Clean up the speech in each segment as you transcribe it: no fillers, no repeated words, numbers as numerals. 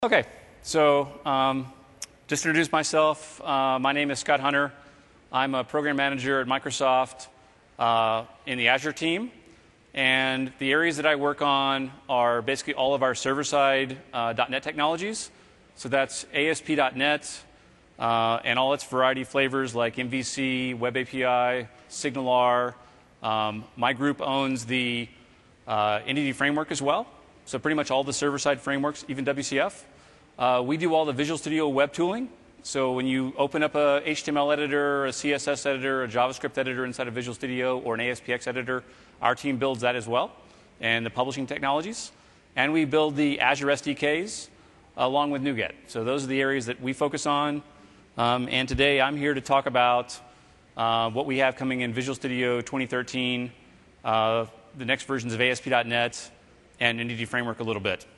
Okay, so just to introduce myself, my name is Scott Hunter. I'm a program manager at Microsoft in the Azure team, and the areas that I work on are basically all of our server-side .NET technologies. So that's ASP.NET and all its variety flavors like MVC, Web API, SignalR. My group owns the Entity Framework as well, so pretty much all the server-side frameworks, even WCF. We do all the Visual Studio web tooling. So when you open up a HTML editor, a CSS editor, a JavaScript editor inside of Visual Studio, or an ASPX editor, our team builds that as well, and the publishing technologies. And we build the Azure SDKs along with NuGet. So those are the areas that we focus on. And today I'm here to talk about what we have coming in Visual Studio 2013, the next versions of ASP.NET, and Entity Framework a little bit.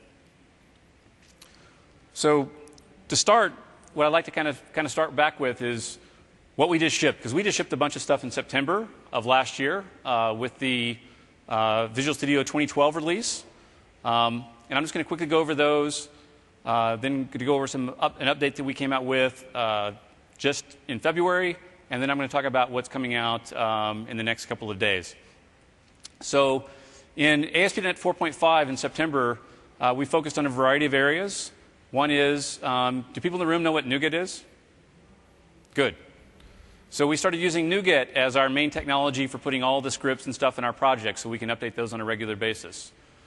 So to start, what I'd like to kind of start back with is what we just shipped, because we just shipped a bunch of stuff in September of last year with the Visual Studio 2012 release. And I'm just going to quickly go over those, then going to go over an update that we came out with just in February, and then I'm going to talk about what's coming out in the next couple of days. So in ASP.NET 4.5 in September, we focused on a variety of areas. One is, do people in the room know what NuGet is? Good. So we started using NuGet as our main technology for putting all the scripts and stuff in our projects so we can update those on a regular basis.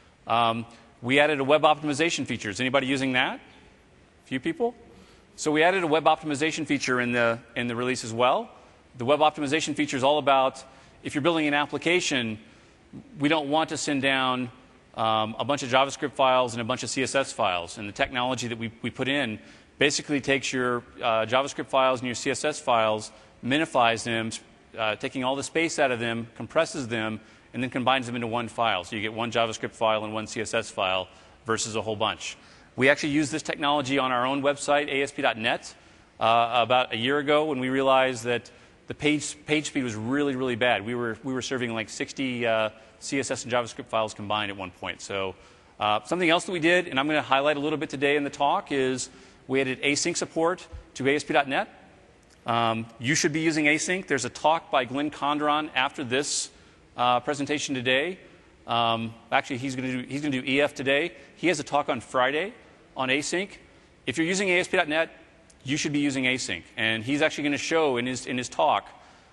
We added a web optimization feature. Is anybody using that? A few people? So we added a web optimization feature in the release as well. The web optimization feature is all about if you're building an application, we don't want to send down a bunch of JavaScript files and a bunch of CSS files. And the technology that we put in basically takes your JavaScript files and your CSS files, minifies them, taking all the space out of them, compresses them, and then combines them into one file. So you get one JavaScript file and one CSS file versus a whole bunch. We actually used this technology on our own website, ASP.NET, about a year ago when we realized that the page speed was really, really bad. We were serving like 60 CSS and JavaScript files combined at one point. So something else that we did, and I'm going to highlight a little bit today in the talk, is we added async support to ASP.NET. You should be using async. There's a talk by Glenn Condron after this presentation today. Actually, he's going to do EF today. He has a talk on Friday on async. If you're using ASP.NET, you should be using async. And he's actually going to show in his talk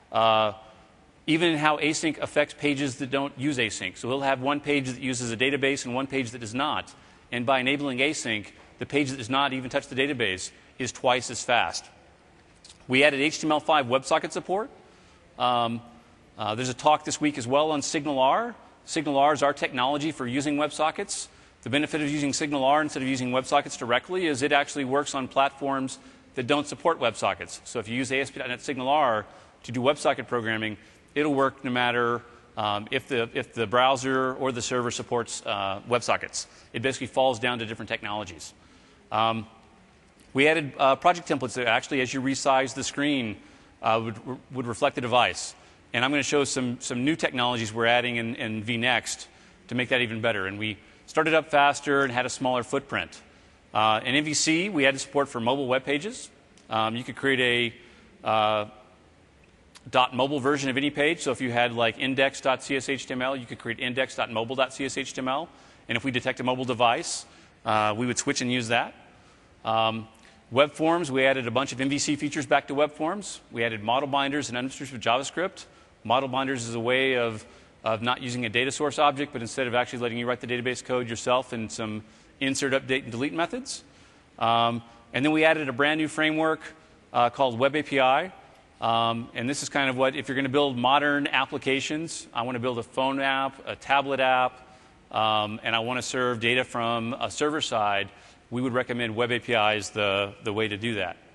even how async affects pages that don't use async. So he'll have one page that uses a database and one page that does not. And by enabling async, the page that does not even touch the database is twice as fast. We added HTML5 WebSocket support. There's a talk this week as well on SignalR. SignalR is our technology for using WebSockets. The benefit of using SignalR instead of using WebSockets directly is it actually works on platforms that don't support WebSockets. So if you use ASP.NET SignalR to do WebSocket programming, it'll work no matter if the browser or the server supports WebSockets. It basically falls down to different technologies. We added project templates that actually, as you resize the screen, would reflect the device. And I'm going to show some new technologies we're adding in vNext to make that even better. And we started up faster and had a smaller footprint. In MVC, we added support for mobile web pages. You could create a .mobile version of any page. So if you had like index.cshtml, you could create index.mobile.cshtml. And if we detect a mobile device, we would switch and use that. Web forms, we added a bunch of MVC features back to web forms. We added model binders and unrestricted JavaScript. Model binders is a way of not using a data source object, but instead of actually letting you write the database code yourself and some insert, update, and delete methods. And then we added a brand new framework called Web API. And this is kind of what, if you're going to build modern applications, I want to build a phone app, a tablet app, and I want to serve data from a server side, we would recommend Web API as the way to do that.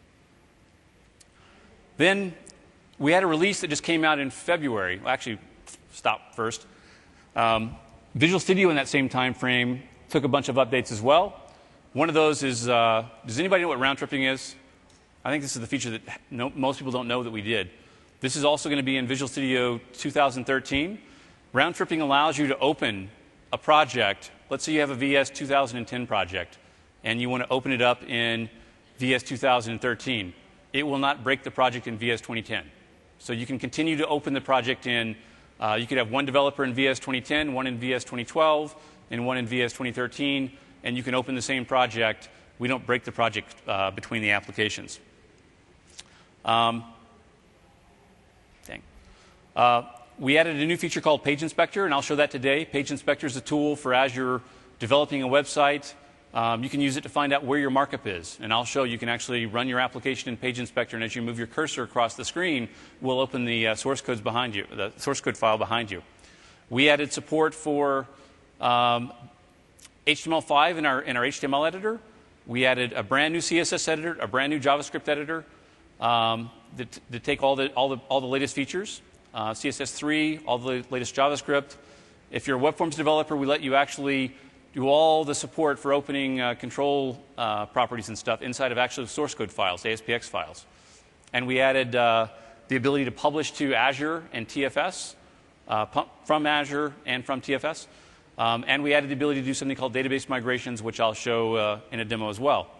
Then we had a release that just came out in February. Well, actually, stop first. Visual Studio in that same time frame took a bunch of updates as well. One of those is, does anybody know what round tripping is? I think this is the feature that most people don't know that we did. This is also going to be in Visual Studio 2013. Round tripping allows you to open a project. Let's say you have a VS 2010 project. and you want to open it up in VS 2013, it will not break the project in VS 2010. So you can continue to open the project in, you could have one developer in VS 2010, one in VS 2012, and one in VS 2013, and you can open the same project. We don't break the project between the applications. We added a new feature called Page Inspector, and I'll show that today. Page Inspector is a tool for as you're developing a website. You can use it to find out where your markup is, and I'll show you can actually run your application in Page Inspector, and as you move your cursor across the screen, we'll open the source codes behind you, the source code file behind you. We added support for HTML5 in our HTML editor. We added a brand new CSS editor, a brand new JavaScript editor that take all the latest features. CSS3, all the latest JavaScript. If you're a web forms developer, we let you actually do all the support for opening control properties and stuff inside of actual source code files, ASPX files. And we added the ability to publish to Azure and TFS, from Azure and from TFS. And we added the ability to do something called database migrations, which I'll show in a demo as well.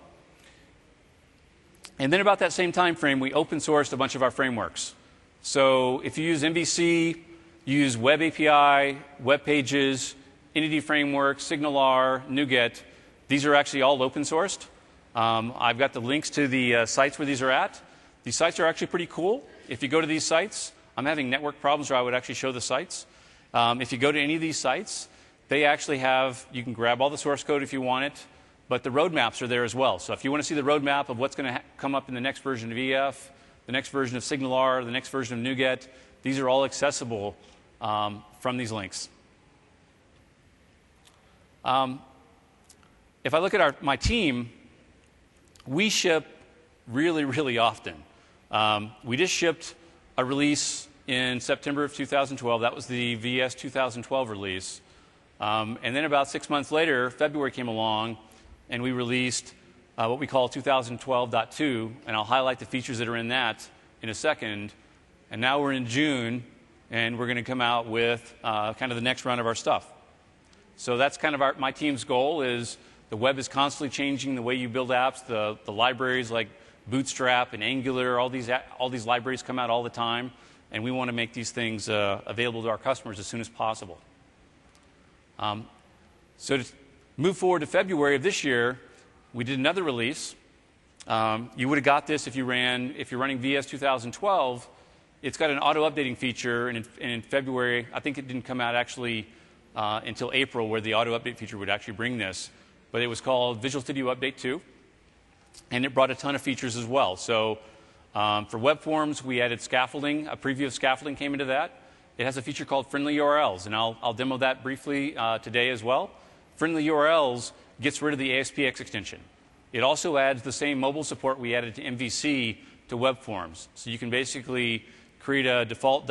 And then about that same time frame, we open sourced a bunch of our frameworks. So if you use MVC, you use Web API, Web Pages, Entity Framework, SignalR, NuGet. These are actually all open sourced. I've got the links to the sites where these are at. These sites are actually pretty cool. If you go to these sites, I'm having network problems where I would actually show the sites. If you go to any of these sites, they actually have, you can grab all the source code if you want it, but the roadmaps are there as well. So if you want to see the roadmap of what's going to come up in the next version of EF, the next version of SignalR, the next version of NuGet, these are all accessible from these links. If I look at my team, we ship really, really often. We just shipped a release in September of 2012. That was the VS 2012 release. And then about 6 months later, February came along, and we released what we call 2012.2, and I'll highlight the features that are in that in a second. And now we're in June, and we're going to come out with kind of the next round of our stuff. So that's kind of my team's goal is the web is constantly changing the way you build apps. The libraries like Bootstrap and Angular, all these libraries come out all the time, and we want to make these things available to our customers as soon as possible. So to move forward to February of this year, we did another release. You would have got this if you're running VS 2012. It's got an auto-updating feature, and in February, I think it didn't come out actually until April, where the auto-update feature would actually bring this. But it was called Visual Studio Update 2, and it brought a ton of features as well. So for web forms, we added scaffolding. A preview of scaffolding came into that. It has a feature called Friendly URLs, and I'll demo that briefly today as well. Friendly URLs gets rid of the ASPX extension. It also adds the same mobile support we added to MVC to web forms. So you can basically create a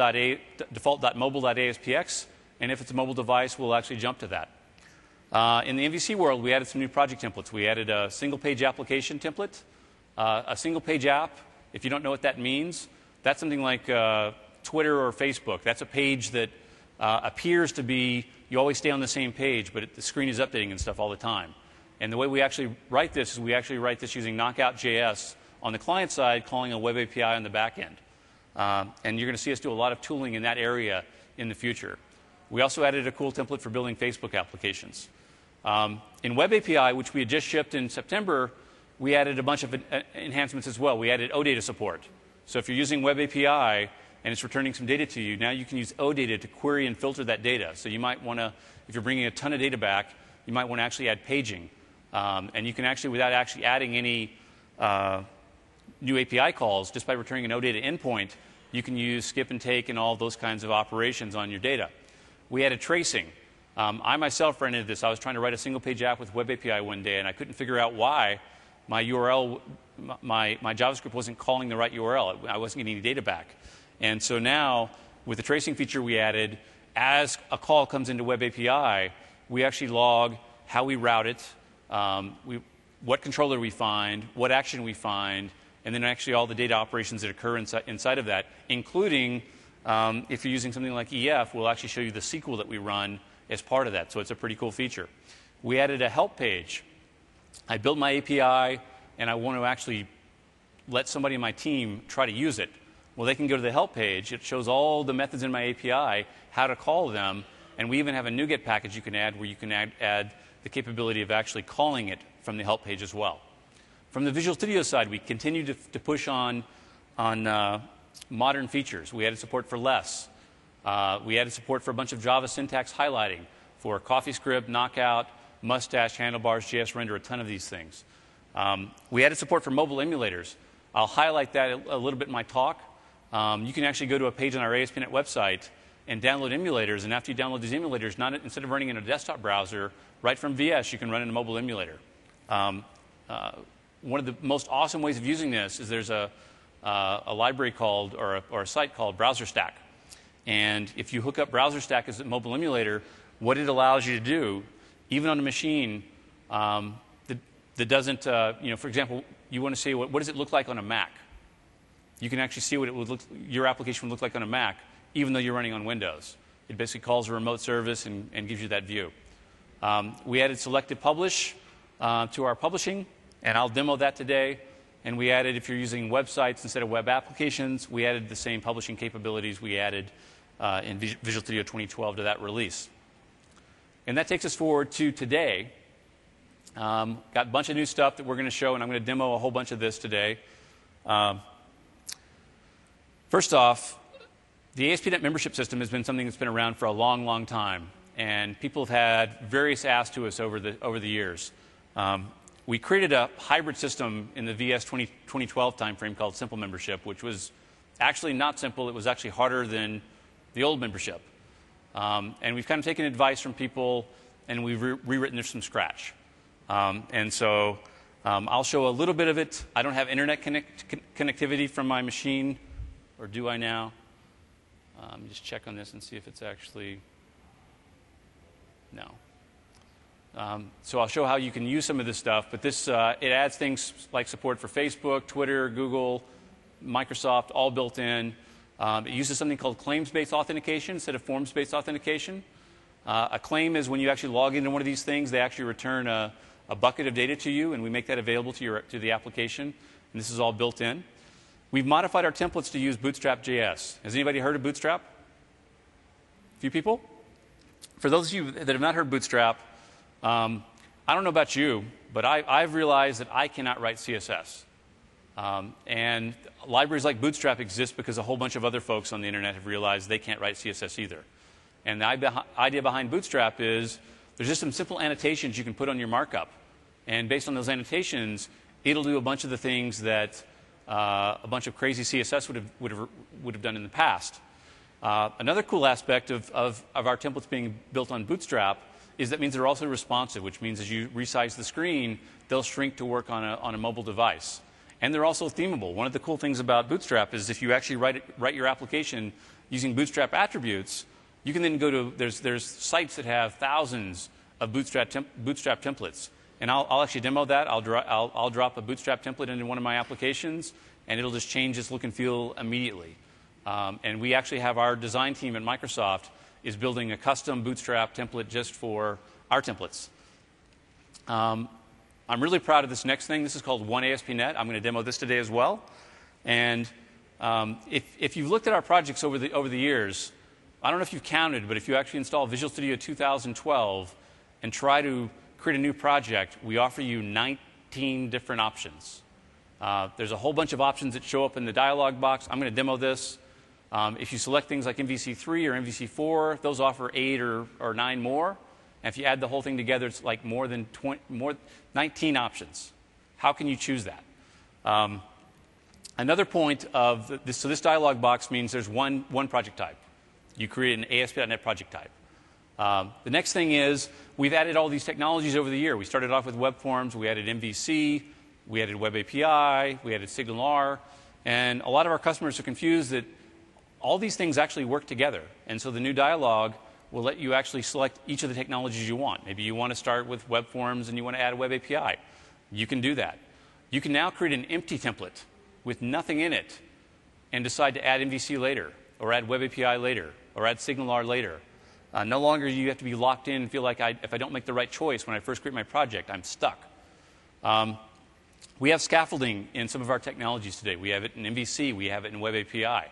default.mobile.aspx, and if it's a mobile device, we'll actually jump to that. In the MVC world, we added some new project templates. We added a single-page application template. A single-page app, if you don't know what that means, that's something like Twitter or Facebook. That's a page that appears to be, you always stay on the same page, but the screen is updating and stuff all the time. And the way we actually write this is we actually write this using Knockout.js on the client side, calling a web API on the back end. And you're going to see us do a lot of tooling in that area in the future. We also added a cool template for building Facebook applications. In Web API, which we had just shipped in September, we added a bunch of enhancements as well. We added OData support. So if you're using Web API and it's returning some data to you, now you can use OData to query and filter that data. So you might want to, if you're bringing a ton of data back, you might want to actually add paging. And you can actually, without actually adding any new API calls, just by returning an OData endpoint, you can use skip and take and all those kinds of operations on your data. We added tracing. I myself ran into this. I was trying to write a single-page app with Web API one day, and I couldn't figure out why my URL, my JavaScript wasn't calling the right URL. I wasn't getting any data back. And so now, with the tracing feature we added, as a call comes into Web API, we actually log how we route it, what controller we find, what action we find, and then actually all the data operations that occur inside of that, including if you're using something like EF, we'll actually show you the SQL that we run as part of that. So it's a pretty cool feature. We added a help page. I build my API, and I want to actually let somebody in my team try to use it. Well, they can go to the help page. It shows all the methods in my API, how to call them, and we even have a NuGet package you can add where you can add the capability of actually calling it from the help page as well. From the Visual Studio side, we continue to push on modern features. We added support for less. We added support for a bunch of Java syntax highlighting for CoffeeScript, Knockout, Mustache, Handlebars, JS Render, a ton of these things. We added support for mobile emulators. I'll highlight that a little bit in my talk. You can actually go to a page on our ASP.NET website and download emulators, and after you download these emulators, instead of running in a desktop browser, right from VS, you can run in a mobile emulator. One of the most awesome ways of using this is there's a library called, or a site called BrowserStack. And if you hook up BrowserStack as a mobile emulator, what it allows you to do, even on a machine that doesn't, for example, you want to see what does it look like on a Mac? You can actually see what your application would look like on a Mac, even though you're running on Windows. It basically calls a remote service and gives you that view. We added Selected Publish to our publishing, and I'll demo that today. And we added, if you're using websites instead of web applications, we added the same publishing capabilities we added in Visual Studio 2012 to that release. And that takes us forward to today. Got a bunch of new stuff that we're going to show, and I'm going to demo a whole bunch of this today. First off, the ASP.NET membership system has been something that's been around for a long, long time. And people have had various asks to us over the years. We created a hybrid system in the VS 2012 timeframe called Simple Membership, which was actually not simple. It was actually harder than the old membership. And we've kind of taken advice from people, and we've rewritten this from scratch. And so I'll show a little bit of it. I don't have internet connectivity from my machine, or do I now? Let me just check on this and see if it's actually, no. So I'll show how you can use some of this stuff, but this it adds things like support for Facebook, Twitter, Google, Microsoft, all built in. It uses something called claims-based authentication instead of forms-based authentication. A claim is when you actually log into one of these things, they actually return a bucket of data to you, and we make that available to the application. And this is all built in. We've modified our templates to use Bootstrap.js. Has anybody heard of Bootstrap? A few people? For those of you that have not heard Bootstrap, I don't know about you, but I've realized that I cannot write CSS. And libraries like Bootstrap exist because a whole bunch of other folks on the internet have realized they can't write CSS either. And the idea behind Bootstrap is there's just some simple annotations you can put on your markup. And based on those annotations, it'll do a bunch of the things that a bunch of crazy CSS would have done in the past. Another cool aspect of our templates being built on Bootstrap is that means they're also responsive, which means as you resize the screen, they'll shrink to work on a mobile device. And they're also themable. One of the cool things about Bootstrap is if you actually write your application using Bootstrap attributes, you can then go to, there's sites that have thousands of Bootstrap templates. And I'll actually demo that. I'll drop a Bootstrap template into one of my applications, and it'll just change its look and feel immediately. And we actually have our design team at Microsoft is building a custom Bootstrap template just for our templates. I'm really proud of this next thing. This is called One ASP.NET. I'm going to demo this today as well. And if you've looked at our projects over the years, I don't know if you've counted, but if you actually install Visual Studio 2012 and try to create a new project, we offer you 19 different options. There's a whole bunch of options that show up in the dialog box. I'm going to demo this. If you select things like MVC3 or MVC4, those offer 8 or 9 more. And if you add the whole thing together, it's like more than 19 options. How can you choose that? Another point of this, so this dialog box means there's one project type. You create an ASP.NET project type. The next thing is we've added all these technologies over the year. We started off with web forms. We added MVC. We added Web API. We added SignalR. And a lot of our customers are confused that all these things actually work together. And so the new dialog will let you actually select each of the technologies you want. Maybe you want to start with web forms and you want to add a Web API. You can do that. You can now create an empty template with nothing in it and decide to add MVC later, or add Web API later, or add SignalR later. No longer do you have to be locked in and feel like if I don't make the right choice when I first create my project, I'm stuck. We have scaffolding in some of our technologies today. We have it in MVC. We have it in Web API.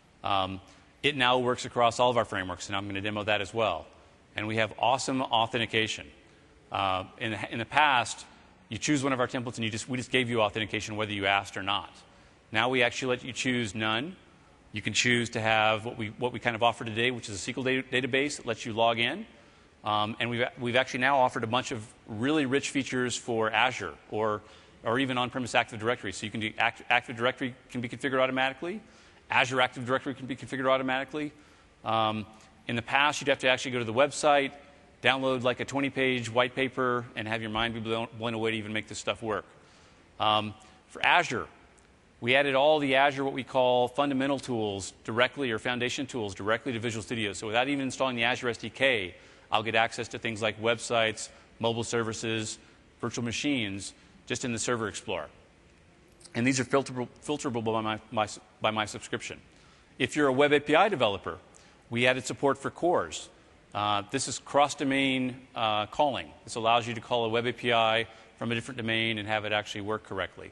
It now works across all of our frameworks, and I'm going to demo that as well. And we have awesome authentication. In the past, you choose one of our templates, and we just gave you authentication whether you asked or not. Now we actually let you choose none. You can choose to have what we kind of offer today, which is a SQL database that lets you log in. And we've actually now offered a bunch of really rich features for Azure or even on-premise Active Directory. So you can do Active Directory can be configured automatically. Azure Active Directory can be configured automatically. In the past, you'd have to actually go to the website, download like a 20-page white paper, and have your mind be blown away to even make this stuff work. For Azure, we added all the Azure, what we call fundamental tools directly, or foundation tools directly to Visual Studio. So without even installing the Azure SDK, I'll get access to things like websites, mobile services, virtual machines, just in the Server Explorer. And these are filterable by my subscription. If you're a Web API developer, we added support for CORS. This is cross-domain calling. This allows you to call a Web API from a different domain and have it actually work correctly.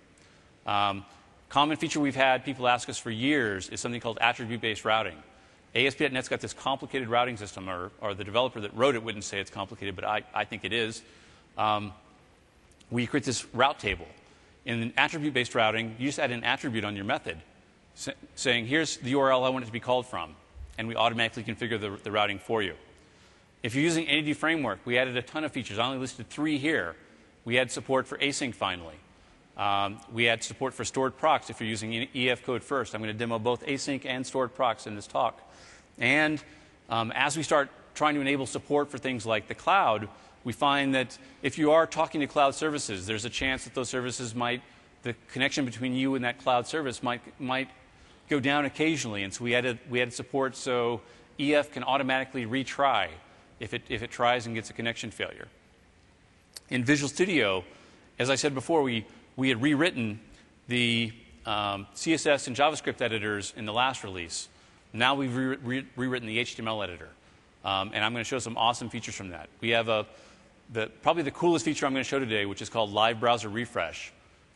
Common feature we've had people ask us for years is something called attribute-based routing. ASP.NET's got this complicated routing system, or the developer that wrote it wouldn't say it's complicated, but I think it is. We create this route table. In attribute-based routing, you just add an attribute on your method, saying, here's the URL I want it to be called from, and we automatically configure the routing for you. If you're using Entity Framework, we added a ton of features. I only listed 3 here. We had support for async finally. We had support for stored procs if you're using EF code first. I'm going to demo both async and stored procs in this talk. And as we start trying to enable support for things like the cloud, we find that if you are talking to cloud services, there's a chance that those services the connection between you and that cloud service might go down occasionally. And so we added support so EF can automatically retry if it tries and gets a connection failure. In Visual Studio, as I said before, we had rewritten the CSS and JavaScript editors in the last release. Now we've rewritten the HTML editor. And I'm going to show some awesome features from that. We have probably the coolest feature I'm going to show today, which is called Live Browser Refresh.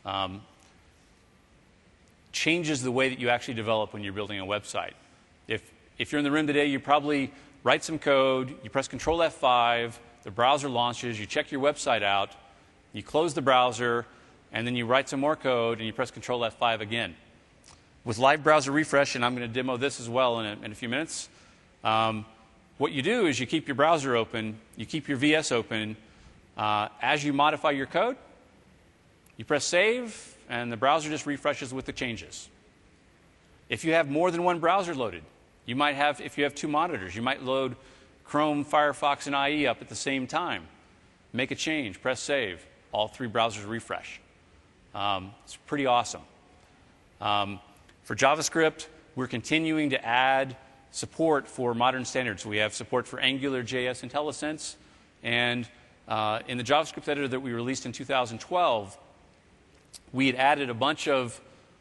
Changes the way that you actually develop when you're building a website. If you're in the room today, you probably write some code, you press Control F5, the browser launches, you check your website out, you close the browser, and then you write some more code, and you press Control F5 again. With Live Browser Refresh, and I'm going to demo this as well in a few minutes, what you do is you keep your browser open, you keep your VS open. As you modify your code, you press Save, and the browser just refreshes with the changes. If you have more than one browser loaded, you might have, if you have 2 monitors, you might load Chrome, Firefox, and IE up at the same time. Make a change, press Save. All 3 browsers refresh. It's pretty awesome. For JavaScript, we're continuing to add support for modern standards. We have support for Angular, JS, and IntelliSense. And in the JavaScript editor that we released in 2012, we had added a bunch of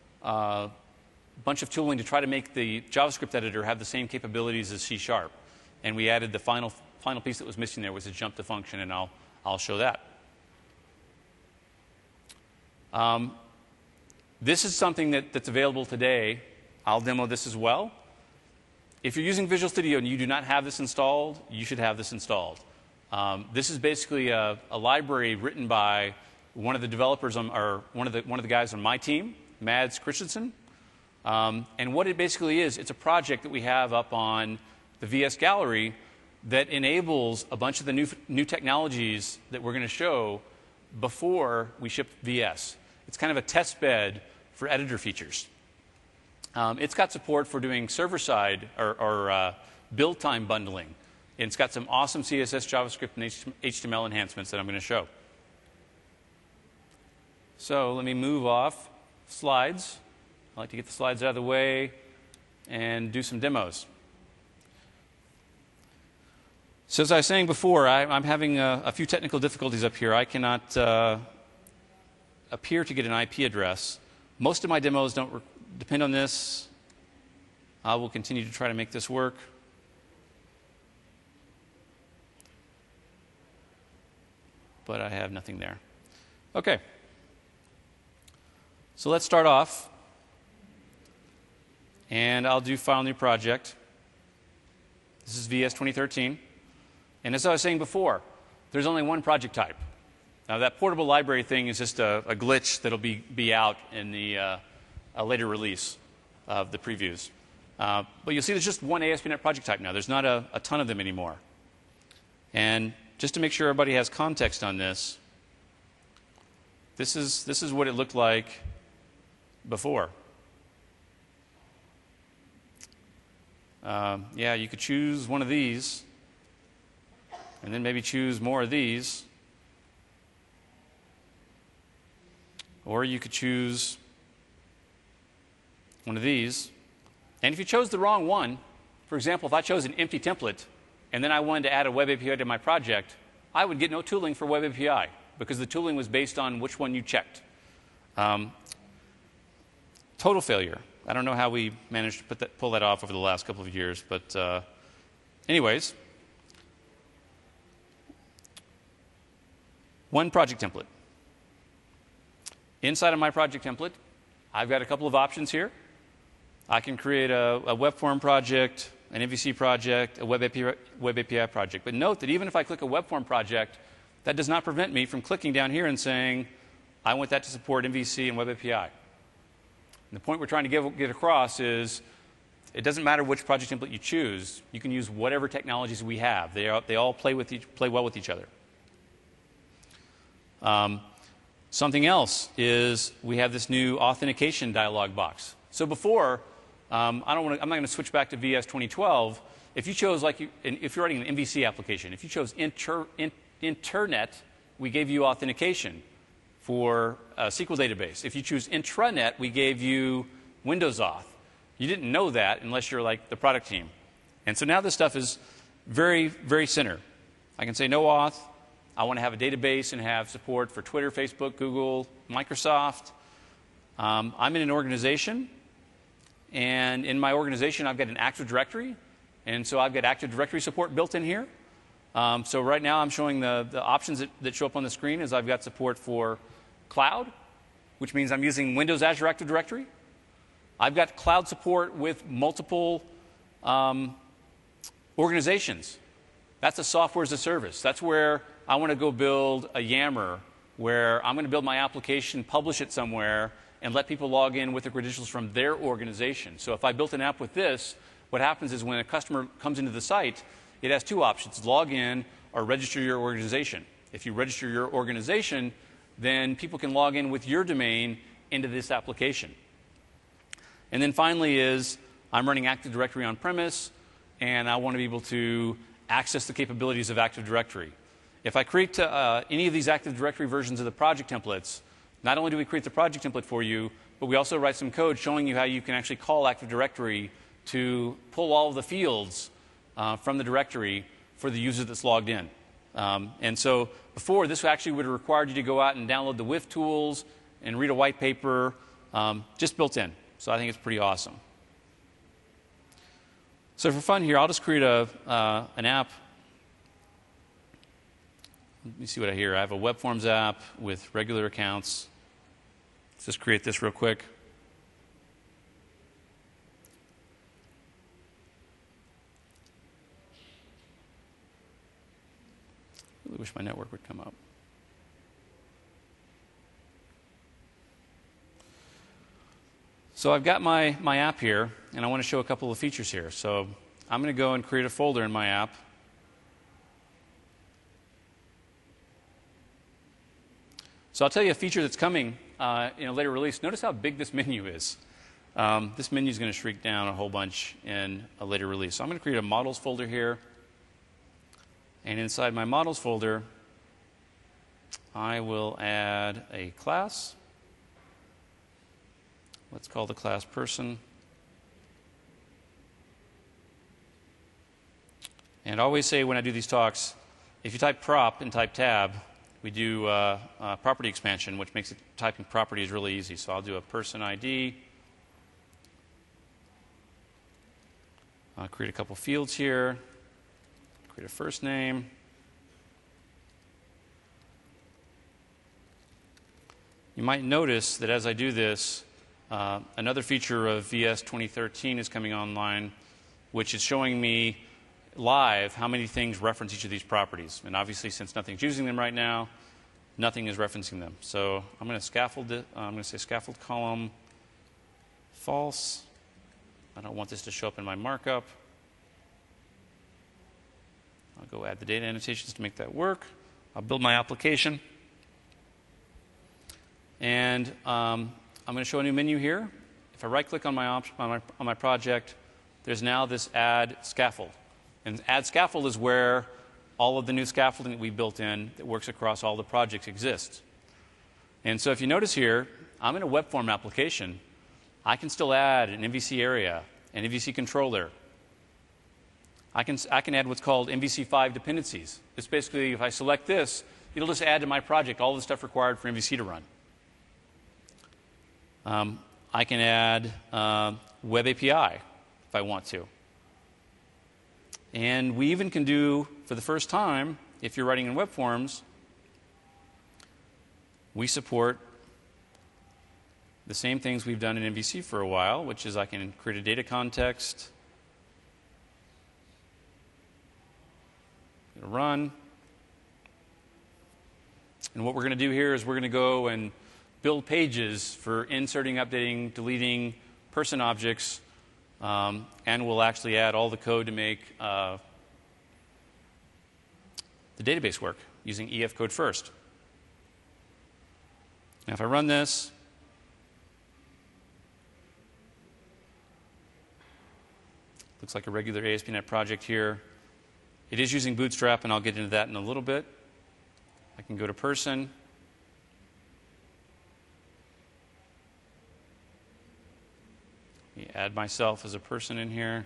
tooling to try to make the JavaScript editor have the same capabilities as C#. And we added the final piece that was missing there was a jump to function, and I'll show that. This is something that's available today. I'll demo this as well. If you're using Visual Studio and you do not have this installed, you should have this installed. This is basically a library written by one of the developers or one of the guys on my team, Mads Christensen. And what it basically is, it's a project that we have up on the VS Gallery that enables a bunch of the new technologies that we're going to show before we ship VS. It's kind of a test bed for editor features. It's got support for doing server-side or build time bundling. And it's got some awesome CSS, JavaScript, and HTML enhancements that I'm going to show. So let me move off slides. I like to get the slides out of the way and do some demos. So as I was saying before, I'm having a few technical difficulties up here. I cannot appear to get an IP address. Most of my demos don't depend on this. I will continue to try to make this work. But I have nothing there. Okay, So let's start off, and I'll do File New Project. This is VS 2013. And as I was saying before, there's only one project type. Now, that portable library thing is just a glitch that'll be out in the a later release of the previews. But you'll see there's just one ASP.NET project type now. There's not a ton of them anymore. And just to make sure everybody has context on this, this is what it looked like before. Yeah, you could choose one of these, and then maybe choose more of these. Or you could choose one of these. And if you chose the wrong one, for example, if I chose an empty template and then I wanted to add a web API to my project, I would get no tooling for web API because the tooling was based on which one you checked. Total failure. I don't know how we managed to pull that off over the last couple of years, but anyways, one project template. Inside of my project template, I've got a couple of options here. I can create a web form project, an MVC project, a web API project. But note that even if I click a web form project, that does not prevent me from clicking down here and saying, I want that to support MVC and web API. And the point we're trying to get across is it doesn't matter which project template you choose. You can use whatever technologies we have. They all play well with each other. Something else is we have this new authentication dialog box. So before, I'm not going to switch back to VS 2012. If you chose, if you're writing an MVC application, if you chose Internet, we gave you authentication for a SQL database. If you choose Intranet, we gave you Windows Auth. You didn't know that unless you're like the product team. And so now this stuff is very, very center. I can say no auth. I want to have a database and have support for Twitter, Facebook, Google, Microsoft. I'm in an organization, and in my organization, I've got an Active Directory, and so I've got Active Directory support built in here. So right now, I'm showing the options that show up on the screen is I've got support for cloud, which means I'm using Windows Azure Active Directory. I've got cloud support with multiple organizations. That's a software as a service. That's where I want to go build a Yammer where I'm going to build my application, publish it somewhere, and let people log in with the credentials from their organization. So if I built an app with this, what happens is when a customer comes into the site, it has two options, log in or register your organization. If you register your organization, then people can log in with your domain into this application. And then finally is I'm running Active Directory on-premise, and I want to be able to access the capabilities of Active Directory. If I create any of these Active Directory versions of the project templates, not only do we create the project template for you, but we also write some code showing you how you can actually call Active Directory to pull all of the fields from the directory for the user that's logged in. And so before, this actually would have required you to go out and download the WIF tools and read a white paper, just built in. So I think it's pretty awesome. So for fun here, I'll just create an app. Let me see what I hear. I have a web forms app with regular accounts. Let's just create this real quick. I really wish my network would come up. So I've got my app here, and I want to show a couple of features here. So I'm going to go and create a folder in my app. So I'll tell you a feature that's coming in a later release. Notice how big this menu is. This menu is going to shrink down a whole bunch in a later release. So I'm going to create a models folder here. And inside my models folder, I will add a class. Let's call the class person. And I always say when I do these talks, if you type prop and type tab, we do property expansion, which makes typing properties really easy. So I'll do a person ID. I'll create a couple fields here. Create a first name. you might notice that as I do this, another feature of VS 2013 is coming online, which is showing me live how many things reference each of these properties. And obviously, since nothing's using them right now, nothing is referencing them. So I'm going to scaffold it. I'm going to say scaffold column false. I don't want this to show up in my markup. I'll go add the data annotations to make that work. I'll build my application. And I'm going to show a new menu here. If I right-click on my project, there's now this add scaffold. And add scaffold is where all of the new scaffolding that we built in that works across all the projects exists. And so if you notice here, I'm in a web form application. I can still add an MVC area, an MVC controller. I can add what's called MVC5 dependencies. It's basically, if I select this, it'll just add to my project all the stuff required for MVC to run. I can add Web API if I want to. And we even can do, for the first time, if you're writing in web forms, we support the same things we've done in MVC for a while, which is I can create a data context, run. And what we're going to do here is we're going to go and build pages for inserting, updating, deleting person objects, and we'll actually add all the code to make the database work using EF code first. Now, if I run this, looks like a regular ASP.NET project here. It is using Bootstrap, and I'll get into that in a little bit. I can go to person. Add myself as a person in here.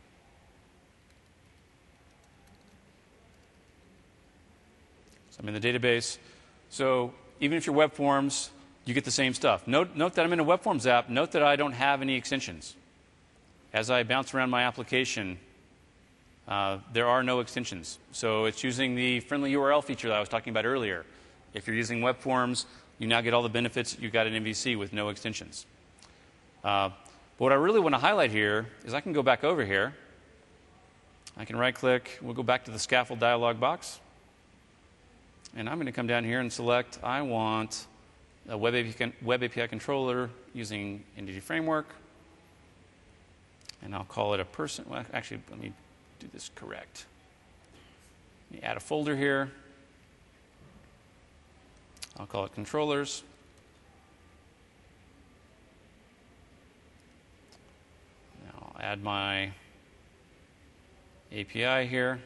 So I'm in the database. So even if you're web forms, you get the same stuff. Note that I'm in a web forms app. Note that I don't have any extensions. As I bounce around my application, there are no extensions. So it's using the friendly URL feature that I was talking about earlier. If you're using web forms, you now get all the benefits you got in MVC with no extensions. But what I really want to highlight here is I can go back over here. I can right-click. We'll go back to the scaffold dialog box. And I'm going to come down here and select, I want a Web API controller using Entity Framework. And I'll call it a person. Well, actually, let me do this correct. Let me add a folder here. I'll call it controllers. Now I'll add my API here.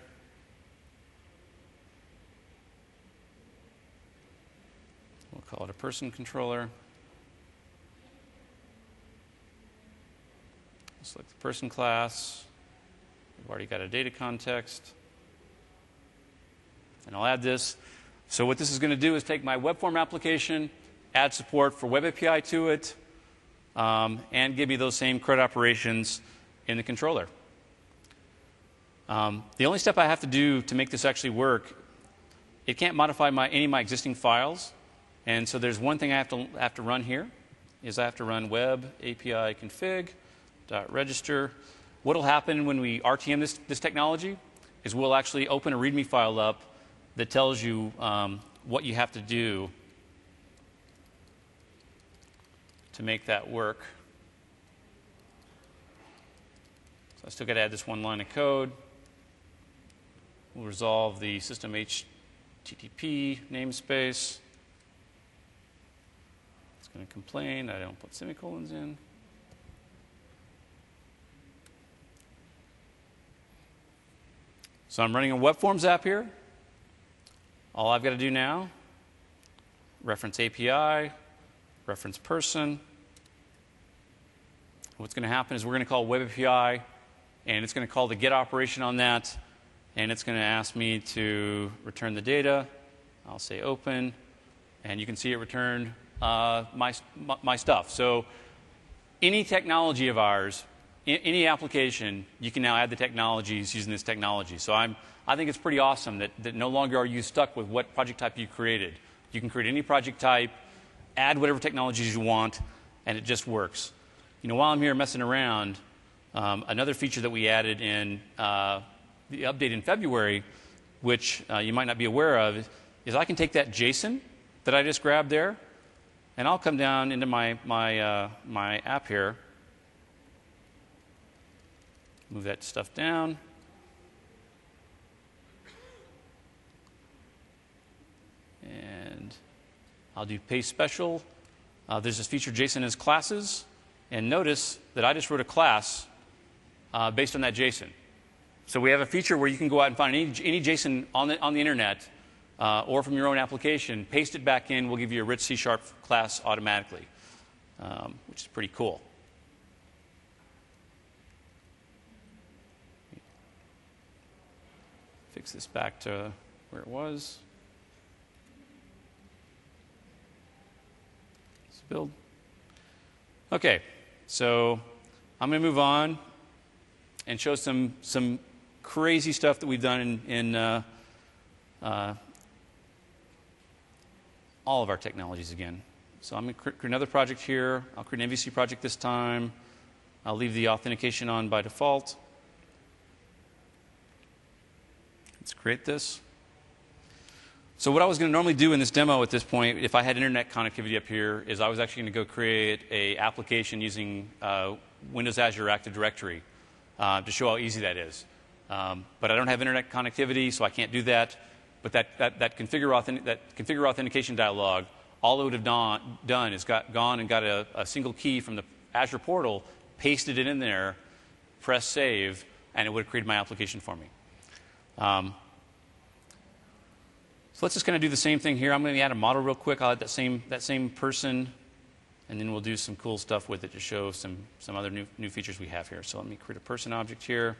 We'll call it a person controller. Select the person class. We've already got a data context. And I'll add this. So what this is going to do is take my web form application, add support for Web API to it, and give me those same CRUD operations in the controller. The only step I have to do to make this actually work, it can't modify any of my existing files. And so there's one thing I have to run here, is I have to run web API config.register. What will happen when we RTM this technology is we'll actually open a README file up that tells you what you have to do to make that work. So I still got to add this one line of code. We'll resolve the system HTTP namespace. It's going to complain I don't put semicolons in. So I'm running a web forms app here. All I've got to do now, reference API, reference person. What's going to happen is we're going to call web API, and it's going to call the get operation on that, and it's going to ask me to return the data. I'll say open, and you can see it returned my stuff. So any technology of ours, any application, you can now add the technologies using this technology. So I think it's pretty awesome that no longer are you stuck with what project type you created. You can create any project type, add whatever technologies you want, and it just works. While I'm here messing around, another feature that we added in the update in February, which you might not be aware of, is I can take that JSON that I just grabbed there, and I'll come down into my app here, move that stuff down, and I'll do paste special. There's this feature JSON as classes, and notice that I just wrote a class based on that JSON. So we have a feature where you can go out and find any JSON on the internet or from your own application, paste it back in, we'll give you a rich C# class automatically, which is pretty cool. Fix this back to where it was. Let's build. Okay, so I'm going to move on and show some crazy stuff that we've done in all of our technologies again. So I'm going to create another project here. I'll create an MVC project this time. I'll leave the authentication on by default. Let's create this. So what I was going to normally do in this demo at this point, if I had internet connectivity up here, is I was actually going to go create an application using Windows Azure Active Directory to show how easy that is. But I don't have internet connectivity, so I can't do that. But that configure authentication dialog, all it would have done is gone and got a single key from the Azure portal, pasted it in there, press save, and it would have created my application for me. So let's just kind of do the same thing here. I'm going to add a model real quick. I'll add that same person, and then we'll do some cool stuff with it to show some other new features we have here. So let me create a person object here.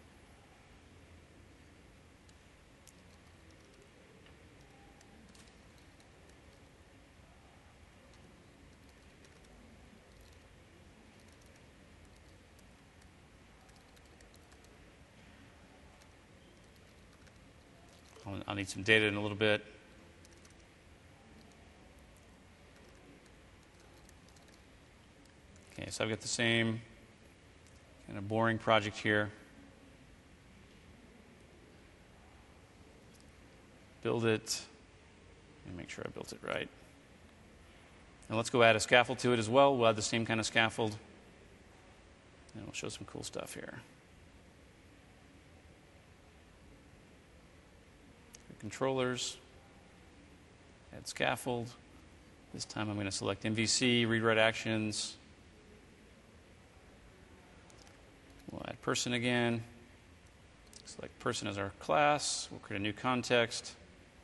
I'll need some data in a little bit. Okay, so I've got the same kind of boring project here. Build it. Let me make sure I built it right. And let's go add a scaffold to it as well. We'll add the same kind of scaffold. And we'll show some cool stuff here. Controllers, add scaffold. This time I'm going to select MVC, read-write actions. We'll add person again. Select person as our class. We'll create a new context.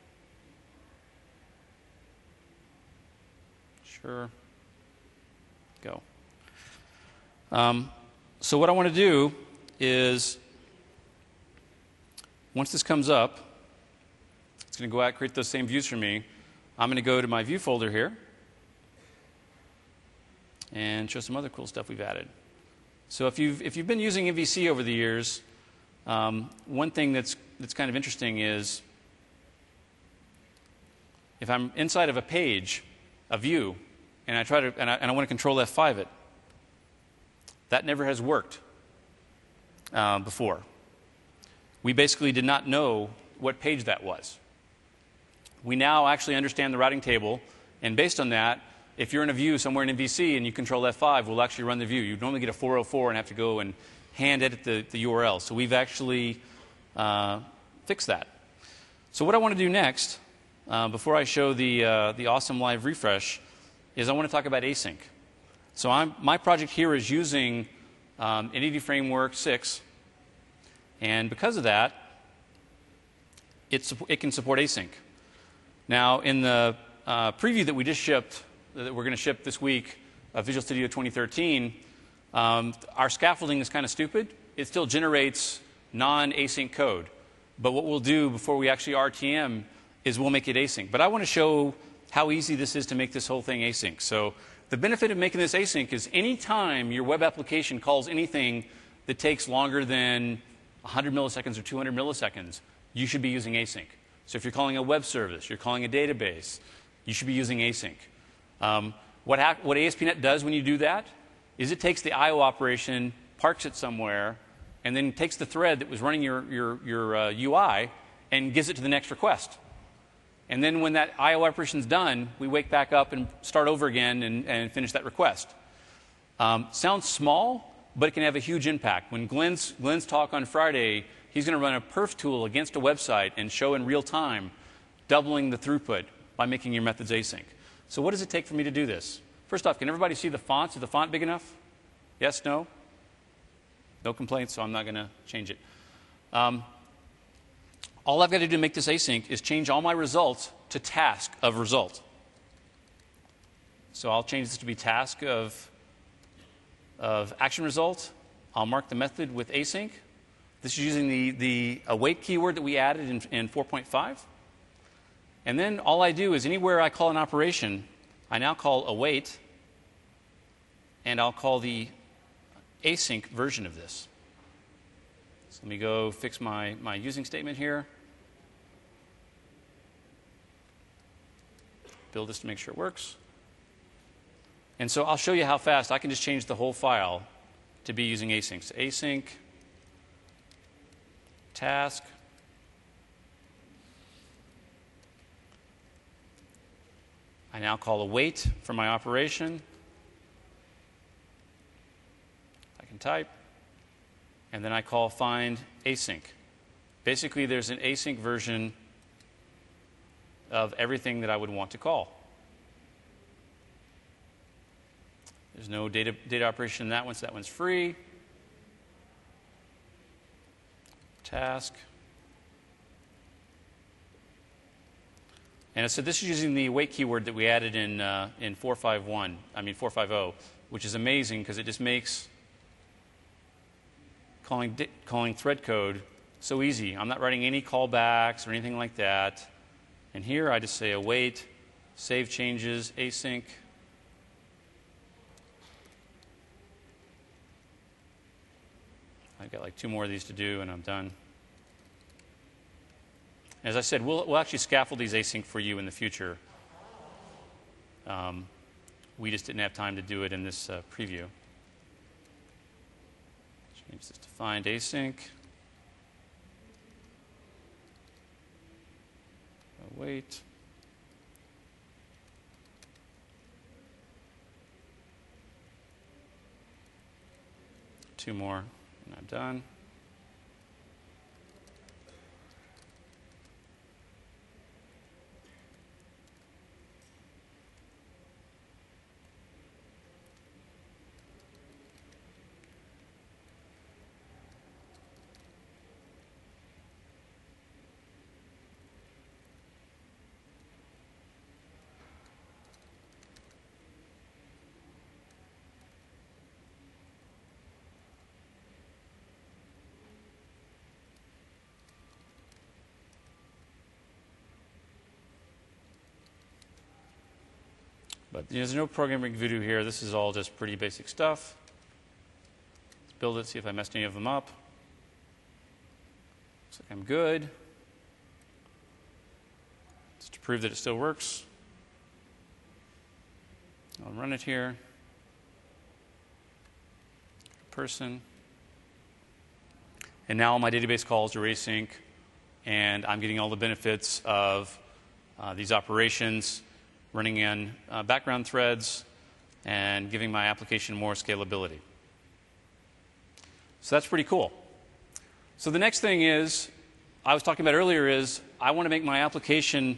Sure. Go. So what I want to do is, once this comes up, it's going to go out and create those same views for me. I'm going to go to my view folder here and show some other cool stuff we've added. So if you've been using MVC over the years, one thing that's kind of interesting is if I'm inside of a page, a view, and I want to control F5 it, that never has worked before. We basically did not know what page that was. We now actually understand the routing table, and based on that, if you're in a view somewhere in MVC and you control F5, we'll actually run the view. You'd normally get a 404 and have to go and hand edit the URL. So we've actually fixed that. So what I want to do next, before I show the awesome live refresh, is I want to talk about async. So my project here is using Entity Framework 6, and because of that, it can support async. Now, in the preview that we just shipped, that we're going to ship this week, Visual Studio 2013, our scaffolding is kind of stupid. It still generates non-async code. But what we'll do before we actually RTM is we'll make it async. But I want to show how easy this is to make this whole thing async. So the benefit of making this async is any time your web application calls anything that takes longer than 100 milliseconds or 200 milliseconds, you should be using async. So if you're calling a web service, you're calling a database, you should be using async. What ASP.NET does when you do that is it takes the I/O operation, parks it somewhere, and then takes the thread that was running your UI and gives it to the next request. And then when that I/O operation is done, we wake back up and start over again and finish that request. Sounds small, but it can have a huge impact. When Glenn's talk on Friday, he's going to run a perf tool against a website and show in real time, doubling the throughput by making your methods async. So what does it take for me to do this? First off, can everybody see the font? Is the font big enough? Yes, no? No complaints, so I'm not going to change it. All I've got to do to make this async is change all my results to task of result. So I'll change this to be task of action result. I'll mark the method with async. This is using the await keyword that we added in 4.5. And then all I do is anywhere I call an operation, I now call await, and I'll call the async version of this. So let me go fix my using statement here. Build this to make sure it works. And so I'll show you how fast I can just change the whole file to be using async. So async, task, I now call await for my operation. I can type. And then I call find async. Basically, there's an async version of everything that I would want to call. There's no data operation in that one, so that one's free. Task. And so this is using the await keyword that we added in 4.50, which is amazing because it just makes calling thread code so easy. I'm not writing any callbacks or anything like that. And here I just say await, save changes, async. I've got like 2 more of these to do and I'm done. As I said, we'll actually scaffold these async for you in the future. We just didn't have time to do it in this preview. Change this to find async. Wait. Two more, and I'm done. But there's no programming voodoo here. This is all just pretty basic stuff. Let's build it, see if I messed any of them up. Looks like I'm good. Just to prove that it still works. I'll run it here. Person. And now all my database calls are async, and I'm getting all the benefits of these operations, running in background threads, and giving my application more scalability. So that's pretty cool. So the next thing is, I was talking about earlier, is I want to make my application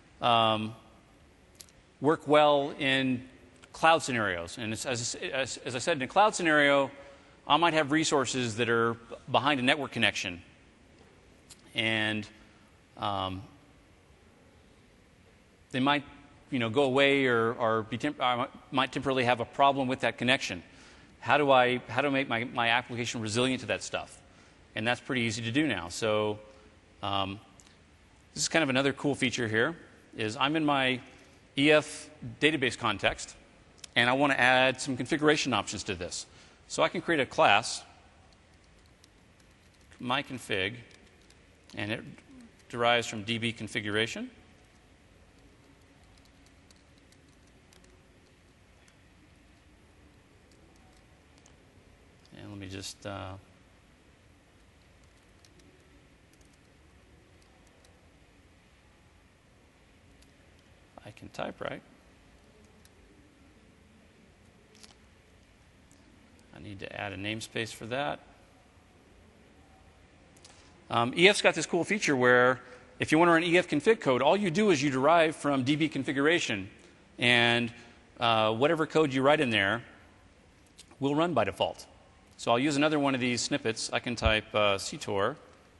work well in cloud scenarios. And as I said, in a cloud scenario, I might have resources that are behind a network connection. And they might go away or I might temporarily have a problem with that connection. How do I make my application resilient to that stuff? And that's pretty easy to do now. So this is kind of another cool feature here, is I'm in my EF database context, and I want to add some configuration options to this. So I can create a class, myconfig, and it derives from DB configuration. me just I can type right. I need to add a namespace for that. EF's got this cool feature where if you want to run EF config code, all you do is you derive from DB configuration, and whatever code you write in there will run by default. So I'll use another one of these snippets. I can type ctor,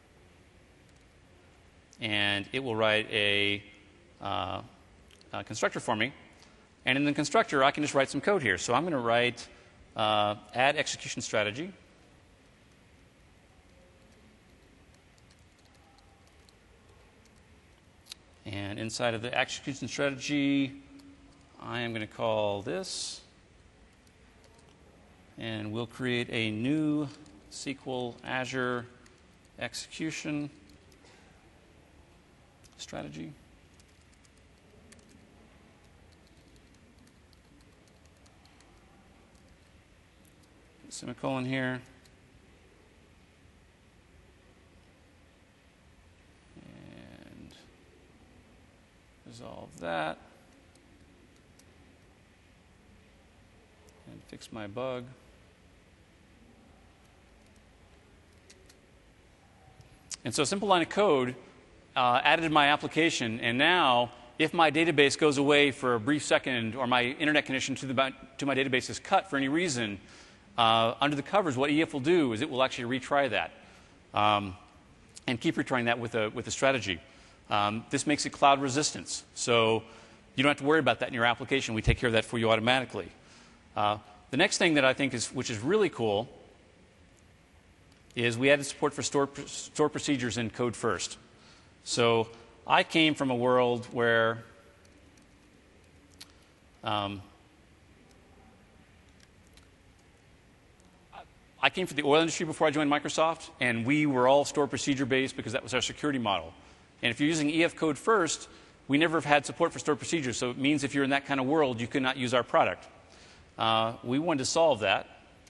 and it will write a constructor for me. And in the constructor, I can just write some code here. So I'm going to write add execution strategy. And inside of the execution strategy, I am going to call this, and we'll create a new SQL Azure execution strategy. Semicolon here. And resolve that. And fix my bug. And so a simple line of code added to my application, and now if my database goes away for a brief second or my internet connection to my database is cut for any reason, under the covers, what EF will do is it will actually retry that and keep retrying that with a strategy. This makes it cloud resistance, so you don't have to worry about that in your application. We take care of that for you automatically. The next thing that I think which is really cool is we added support for store procedures in code first. So I came from a world where I came from the oil industry before I joined Microsoft, and we were all store procedure based because that was our security model. And if you're using EF code first, we never have had support for store procedures. So it means if you're in that kind of world, you could not use our product. We wanted to solve that.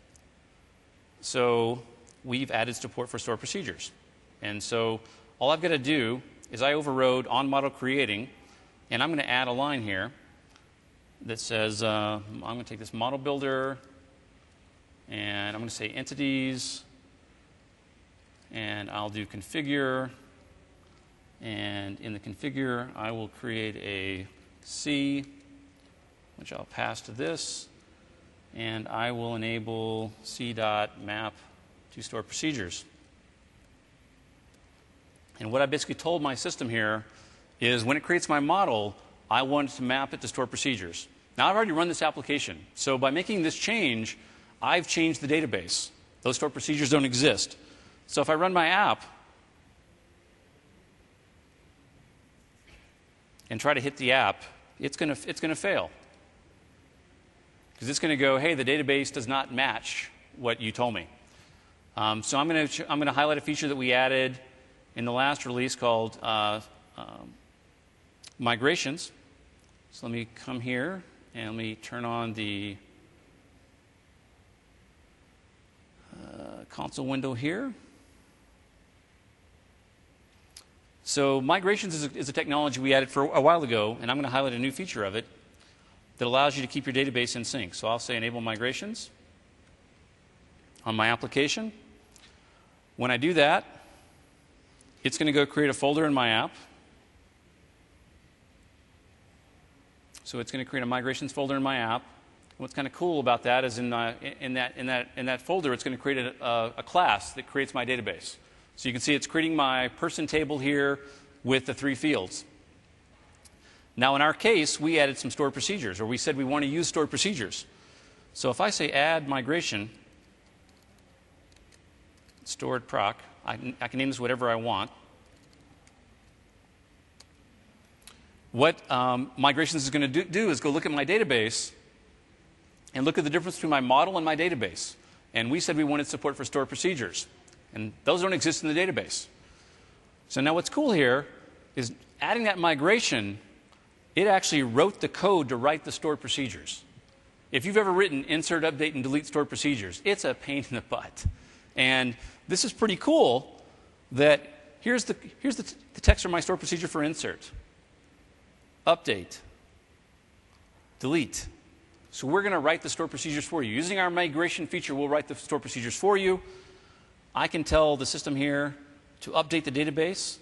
So we've added support for store procedures. And so all I've got to do is I overrode on model creating, and I'm going to add a line here that says, I'm going to take this model builder, and I'm going to say entities, and I'll do configure, and in the configure, I will create a C, which I'll pass to this, and I will enable c.map to store procedures. And what I basically told my system here is when it creates my model, I want it to map it to store procedures. Now, I've already run this application. So by making this change, I've changed the database. Those store procedures don't exist. So if I run my app and try to hit the app, it's going to fail. Because it's going to go, hey, the database does not match what you told me. So I'm going to highlight a feature that we added in the last release called migrations. So let me come here and let me turn on the console window here. So migrations is a technology we added for a while ago, and I'm going to highlight a new feature of it that allows you to keep your database in sync. So I'll say enable migrations on my application. When I do that, it's going to go create a folder in my app. So it's going to create a migrations folder in my app. What's kind of cool about that is in that folder, it's going to create a class that creates my database. So you can see it's creating my person table here with the 3 fields. Now, in our case, we added some stored procedures, or we said we want to use stored procedures. So if I say add migration, stored proc, I can name this whatever I want. What migrations is going to do is go look at my database and look at the difference between my model and my database. And we said we wanted support for stored procedures. And those don't exist in the database. So now what's cool here is adding that migration, it actually wrote the code to write the stored procedures. If you've ever written insert, update, and delete stored procedures, it's a pain in the butt. And this is pretty cool that here's the text from my stored procedure for insert, update, delete. So we're going to write the stored procedures for you. Using our migration feature, we'll write the stored procedures for you. I can tell the system here to update the database.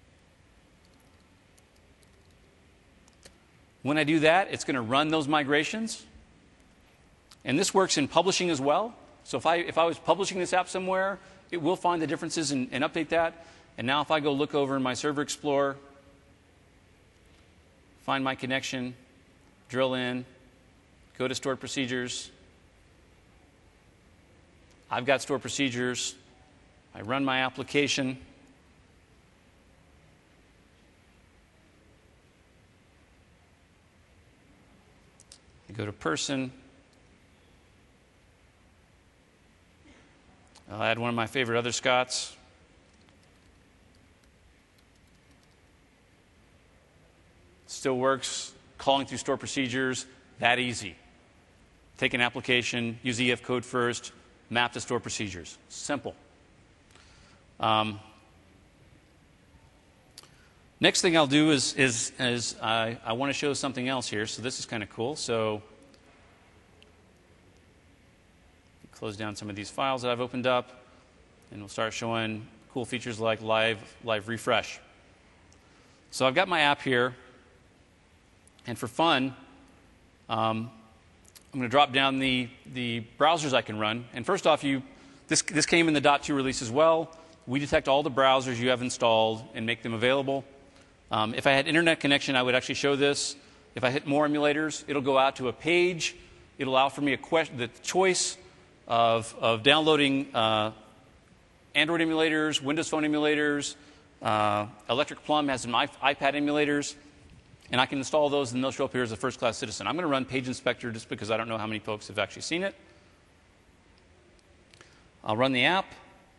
When I do that, it's going to run those migrations. And this works in publishing as well. So if I was publishing this app somewhere, it will find the differences and update that. And now if I go look over in my Server Explorer, find my connection, drill in, go to stored procedures. I've got stored procedures. I run my application. I go to person. I'll add one of my favorite other Scots. Still works, calling through stored procedures, that easy. Take an application, use EF code first, map to stored procedures. Simple. Next thing I'll do is I want to show something else here. So this is kind of cool. So close down some of these files that I've opened up, and we'll start showing cool features like live refresh. So I've got my app here, and for fun, I'm going to drop down the browsers I can run. And first off, this came in the .2 release as well. We detect all the browsers you have installed and make them available. If I had internet connection, I would actually show this. If I hit more emulators, it'll go out to a page. It'll allow for me the choice of downloading Android emulators, Windows Phone emulators, Electric Plum has some iPad emulators, and I can install those and they'll show up here as a first-class citizen. I'm going to run Page Inspector just because I don't know how many folks have actually seen it. I'll run the app,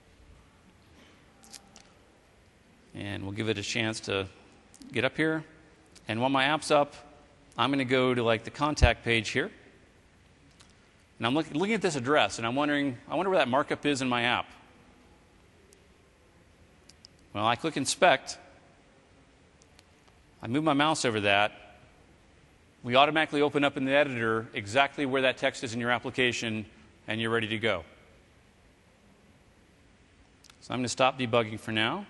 and we'll give it a chance to get up here. And while my app's up, I'm going to go to like the contact page here. And I'm looking at this address, and I wonder where that markup is in my app. Well, I click Inspect. I move my mouse over that. We automatically open up in the editor exactly where that text is in your application, and you're ready to go. So I'm going to stop debugging for now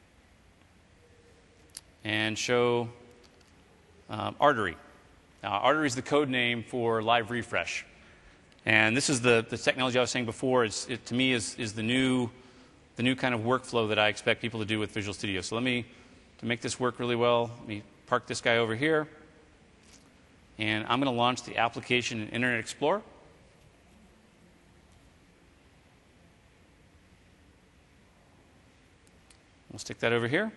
and show Artery. Now, Artery is the code name for live refresh. And this is the technology I was saying before. It to me is the new kind of workflow that I expect people to do with Visual Studio. So to make this work really well, let me park this guy over here. And I'm going to launch the application in Internet Explorer. We'll stick that over here.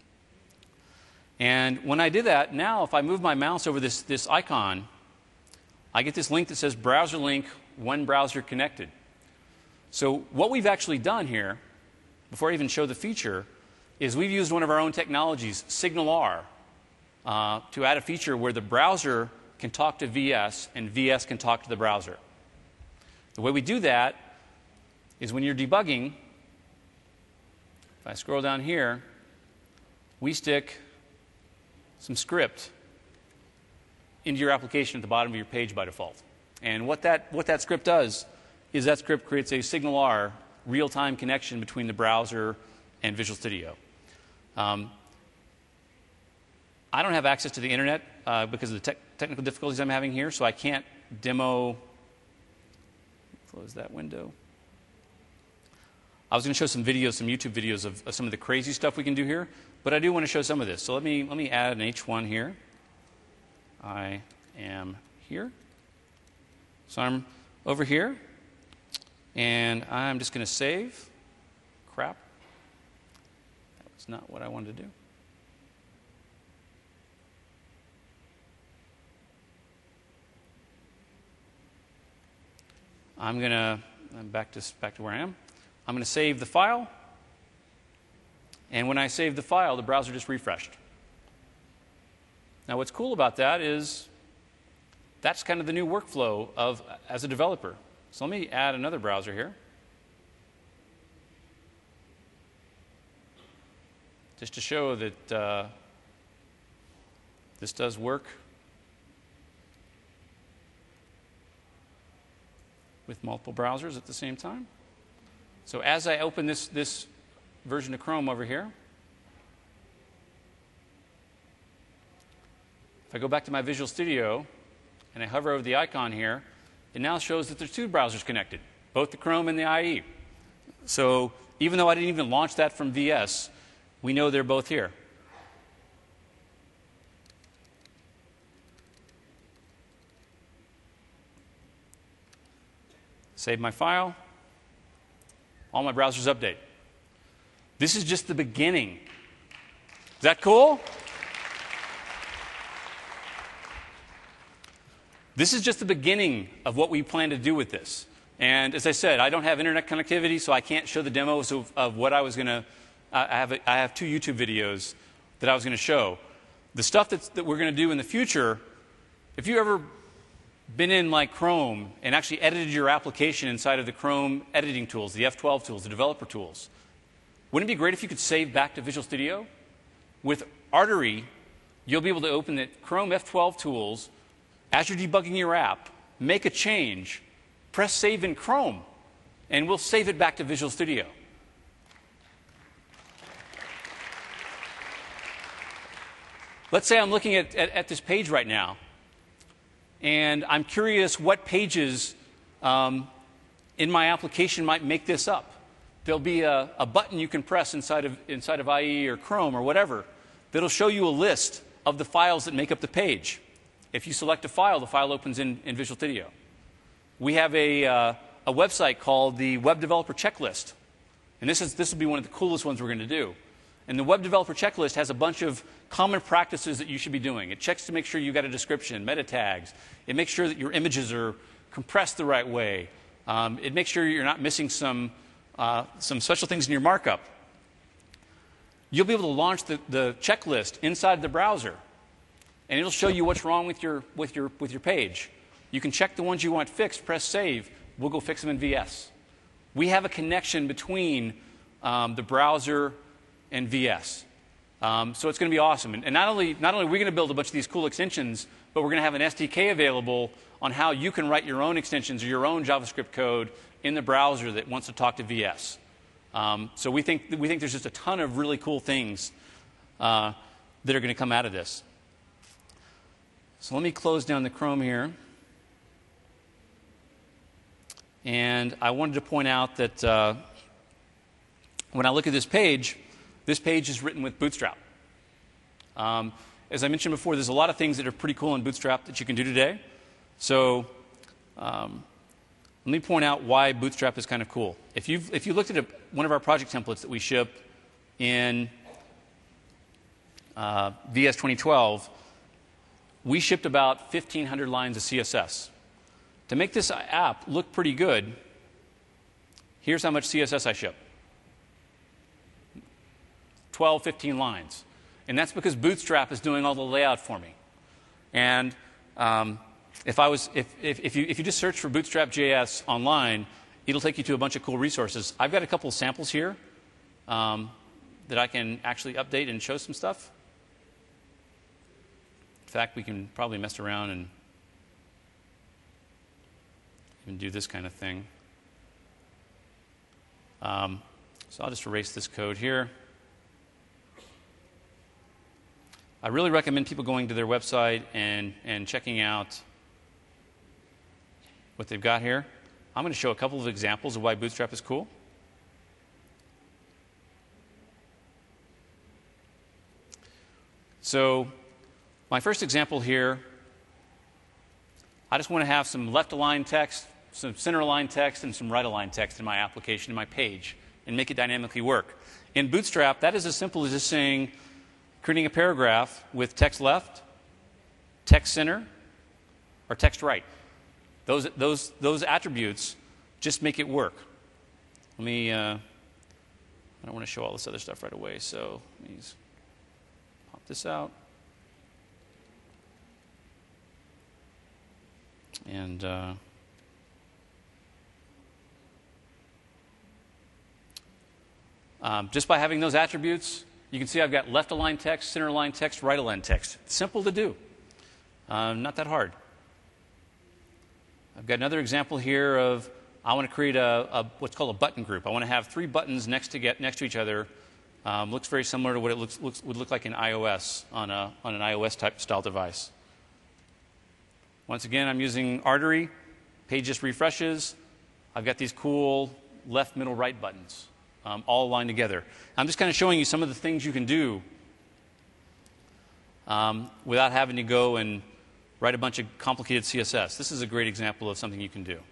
And when I do that, now if I move my mouse over this icon, I get this link that says browser link when browser connected. So what we've actually done here, before I even show the feature, is we've used one of our own technologies, SignalR, to add a feature where the browser can talk to VS and VS can talk to the browser. The way we do that is when you're debugging, if I scroll down here, we stick some script into your application at the bottom of your page by default. And what that script does is that script creates a SignalR real-time connection between the browser and Visual Studio. I don't have access to the internet because of the technical difficulties I'm having here, so I can't demo. Close that window. I was going to show some videos, some YouTube videos of some of the crazy stuff we can do here, but I do want to show some of this. So let me add an H1 here. I am here. So I'm over here, and I'm just going to save. Crap. That was not what I wanted to do. I'm back to where I am. I'm going to save the file. And when I save the file, the browser just refreshed. Now, what's cool about that is that's kind of the new workflow as a developer. So let me add another browser here. Just to show that this does work with multiple browsers at the same time. So as I open this version of Chrome over here, if I go back to my Visual Studio and I hover over the icon here, it now shows that there's two browsers connected, both the Chrome and the IE. So even though I didn't even launch that from VS, we know they're both here. Save my file. All my browsers update. This is just the beginning. Is that cool? This is just the beginning of what we plan to do with this. And as I said, I don't have internet connectivity, so I can't show the demos of what I was going to. I have 2 YouTube videos that I was going to show. The stuff that we're going to do in the future, if you've ever been in like Chrome and actually edited your application inside of the Chrome editing tools, the F12 tools, the developer tools, wouldn't it be great if you could save back to Visual Studio? With Artery, you'll be able to open the Chrome F12 tools as you're debugging your app, make a change, press save in Chrome, and we'll save it back to Visual Studio. Let's say I'm looking at this page right now, and I'm curious what pages in my application might make this up. There'll be a button you can press inside of IE or Chrome or whatever that'll show you a list of the files that make up the page. If you select a file, the file opens in Visual Studio. We have a website called the Web Developer Checklist, and this will be one of the coolest ones we're going to do. And the Web Developer Checklist has a bunch of common practices that you should be doing. It checks to make sure you've got a description, meta tags. It makes sure that your images are compressed the right way. It makes sure you're not missing some special things in your markup. You'll be able to launch the checklist inside the browser, and it'll show you what's wrong with your page. You can check the ones you want fixed, press save. We'll go fix them in VS. We have a connection between the browser and VS. So it's going to be awesome. And not only are we going to build a bunch of these cool extensions, but we're going to have an SDK available on how you can write your own extensions or your own JavaScript code in the browser that wants to talk to VS. So we think there's just a ton of really cool things that are going to come out of this. So let me close down the Chrome here. And I wanted to point out that when I look at this page is written with Bootstrap. As I mentioned before, there's a lot of things that are pretty cool in Bootstrap that you can do today. So let me point out why Bootstrap is kind of cool. If you looked at one of our project templates that we ship in VS 2012, we shipped about 1,500 lines of CSS. To make this app look pretty good, here's how much CSS I ship. 12, 15 lines. And that's because Bootstrap is doing all the layout for me. And if you just search for Bootstrap.js online, it'll take you to a bunch of cool resources. I've got a couple of samples here that I can actually update and show some stuff. In fact, we can probably mess around and do this kind of thing. So I'll just erase this code here. I really recommend people going to their website and checking out what they've got here. I'm going to show a couple of examples of why Bootstrap is cool. So my first example here, I just want to have some left-aligned text, some center-aligned text, and some right-aligned text in my application, in my page, and make it dynamically work. In Bootstrap, that is as simple as just saying, creating a paragraph with text left, text center, or text right. Those attributes just make it work. Let me, I don't want to show all this other stuff right away, so let me just pop this out. And just by having those attributes, you can see I've got left-aligned text, center-aligned text, right-aligned text. Simple to do. Not that hard. I've got another example here of I want to create what's called a button group. I want to have 3 buttons next to each other. Looks very similar to what it would look like in iOS on an iOS type style device. Once again, I'm using Artery. Page just refreshes. I've got these cool left, middle, right buttons all aligned together. I'm just kind of showing you some of the things you can do without having to go and write a bunch of complicated CSS. This is a great example of something you can do.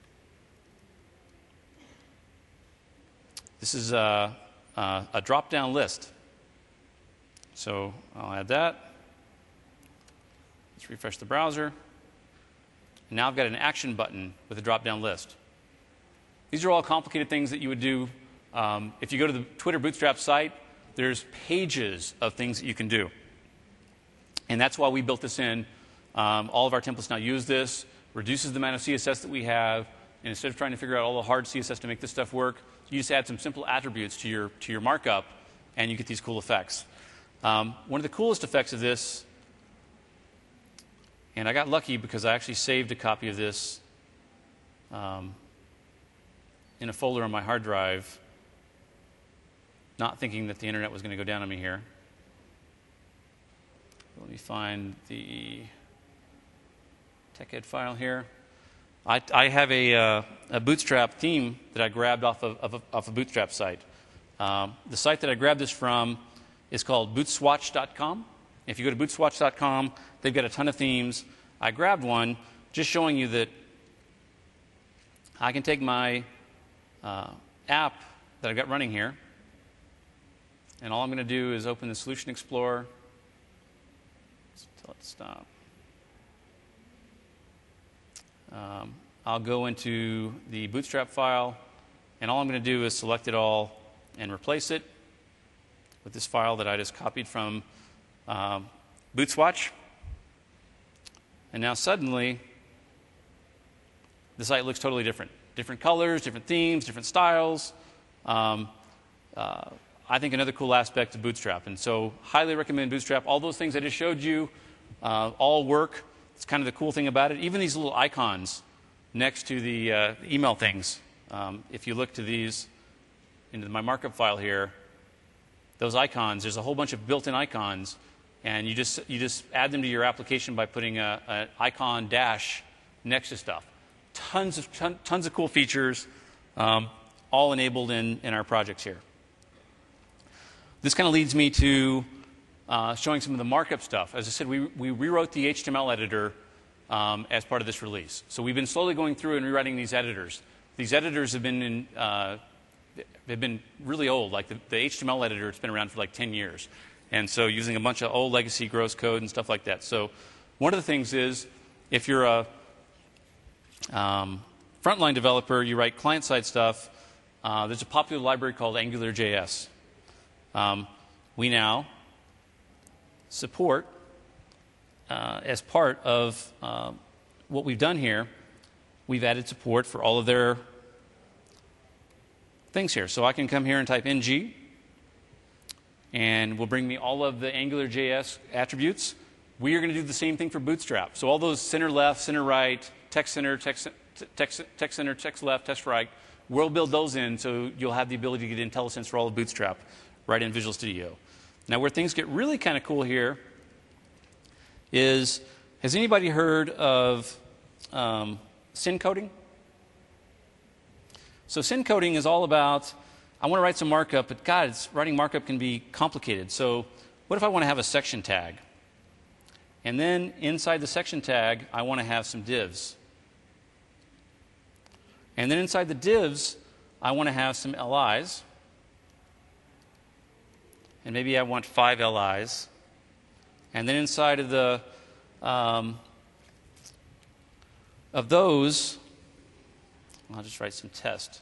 This is a drop-down list. So I'll add that. Let's refresh the browser. And now I've got an action button with a drop-down list. These are all complicated things that you would do. If you go to the Twitter Bootstrap site, there's pages of things that you can do. And that's why we built this in. All of our templates now use this, reduces the amount of CSS that we have, and instead of trying to figure out all the hard CSS to make this stuff work, you just add some simple attributes to your markup, and you get these cool effects. One of the coolest effects of this, and I got lucky because I actually saved a copy of this in a folder on my hard drive, not thinking that the internet was going to go down on me here. Let me find the TechEd file here. I have a Bootstrap theme that I grabbed off a Bootstrap site. The site that I grabbed this from is called bootswatch.com. If you go to bootswatch.com, they've got a ton of themes. I grabbed one just showing you that I can take my app that I've got running here, and all I'm going to do is open the Solution Explorer. Tell it to stop. I'll go into the Bootstrap file, and all I'm going to do is select it all and replace it with this file that I just copied from Bootswatch. And now suddenly, the site looks totally different. Different colors, different themes, different styles. I think another cool aspect of Bootstrap. And so highly recommend Bootstrap. All those things I just showed you all work. It's kind of the cool thing about it. Even these little icons next to the email things. If you look to these into my markup file here, those icons, there's a whole bunch of built-in icons, and you just add them to your application by putting an icon dash next to stuff. Tons of cool features, all enabled in our projects here. This kind of leads me to showing some of the markup stuff. As I said, we rewrote the HTML editor as part of this release. So we've been slowly going through and rewriting these editors. These editors have been they've been really old. Like the HTML editor, it's been around for like 10 years. And so using a bunch of old legacy gross code and stuff like that. So one of the things is if you're a frontline developer, you write client-side stuff, there's a popular library called AngularJS. We now support, as part of what we've done here, we've added support for all of their things here. So I can come here and type ng, and will bring me all of the AngularJS attributes. We are going to do the same thing for Bootstrap. So all those center left, center right, text center, text center, text left, text right, we'll build those in so you'll have the ability to get IntelliSense for all of Bootstrap right in Visual Studio. Now where things get really kind of cool here is, has anybody heard of syn coding? So syn coding is all about, I want to write some markup, but God, writing markup can be complicated. So what if I want to have a section tag? And then inside the section tag, I want to have some divs. And then inside the divs, I want to have some LIs. And maybe I want 5 LIs. And then inside of the those, I'll just write some test.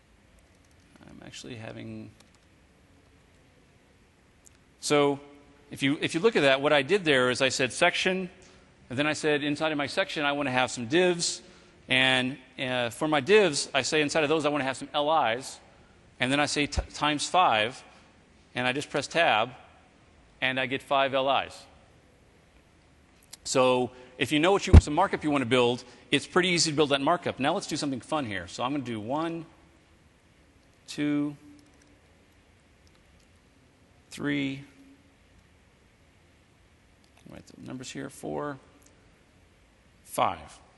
I'm actually having. So if you look at that, what I did there is I said section, and then I said inside of my section I want to have some divs, and for my divs I say inside of those I want to have some LIs, and then I say times 5, and I just press tab, and I get 5 LIs. So if you know some markup you want to build, it's pretty easy to build that markup. Now let's do something fun here. So I'm going to do 1, 2, 3, write the numbers here, 4, 5.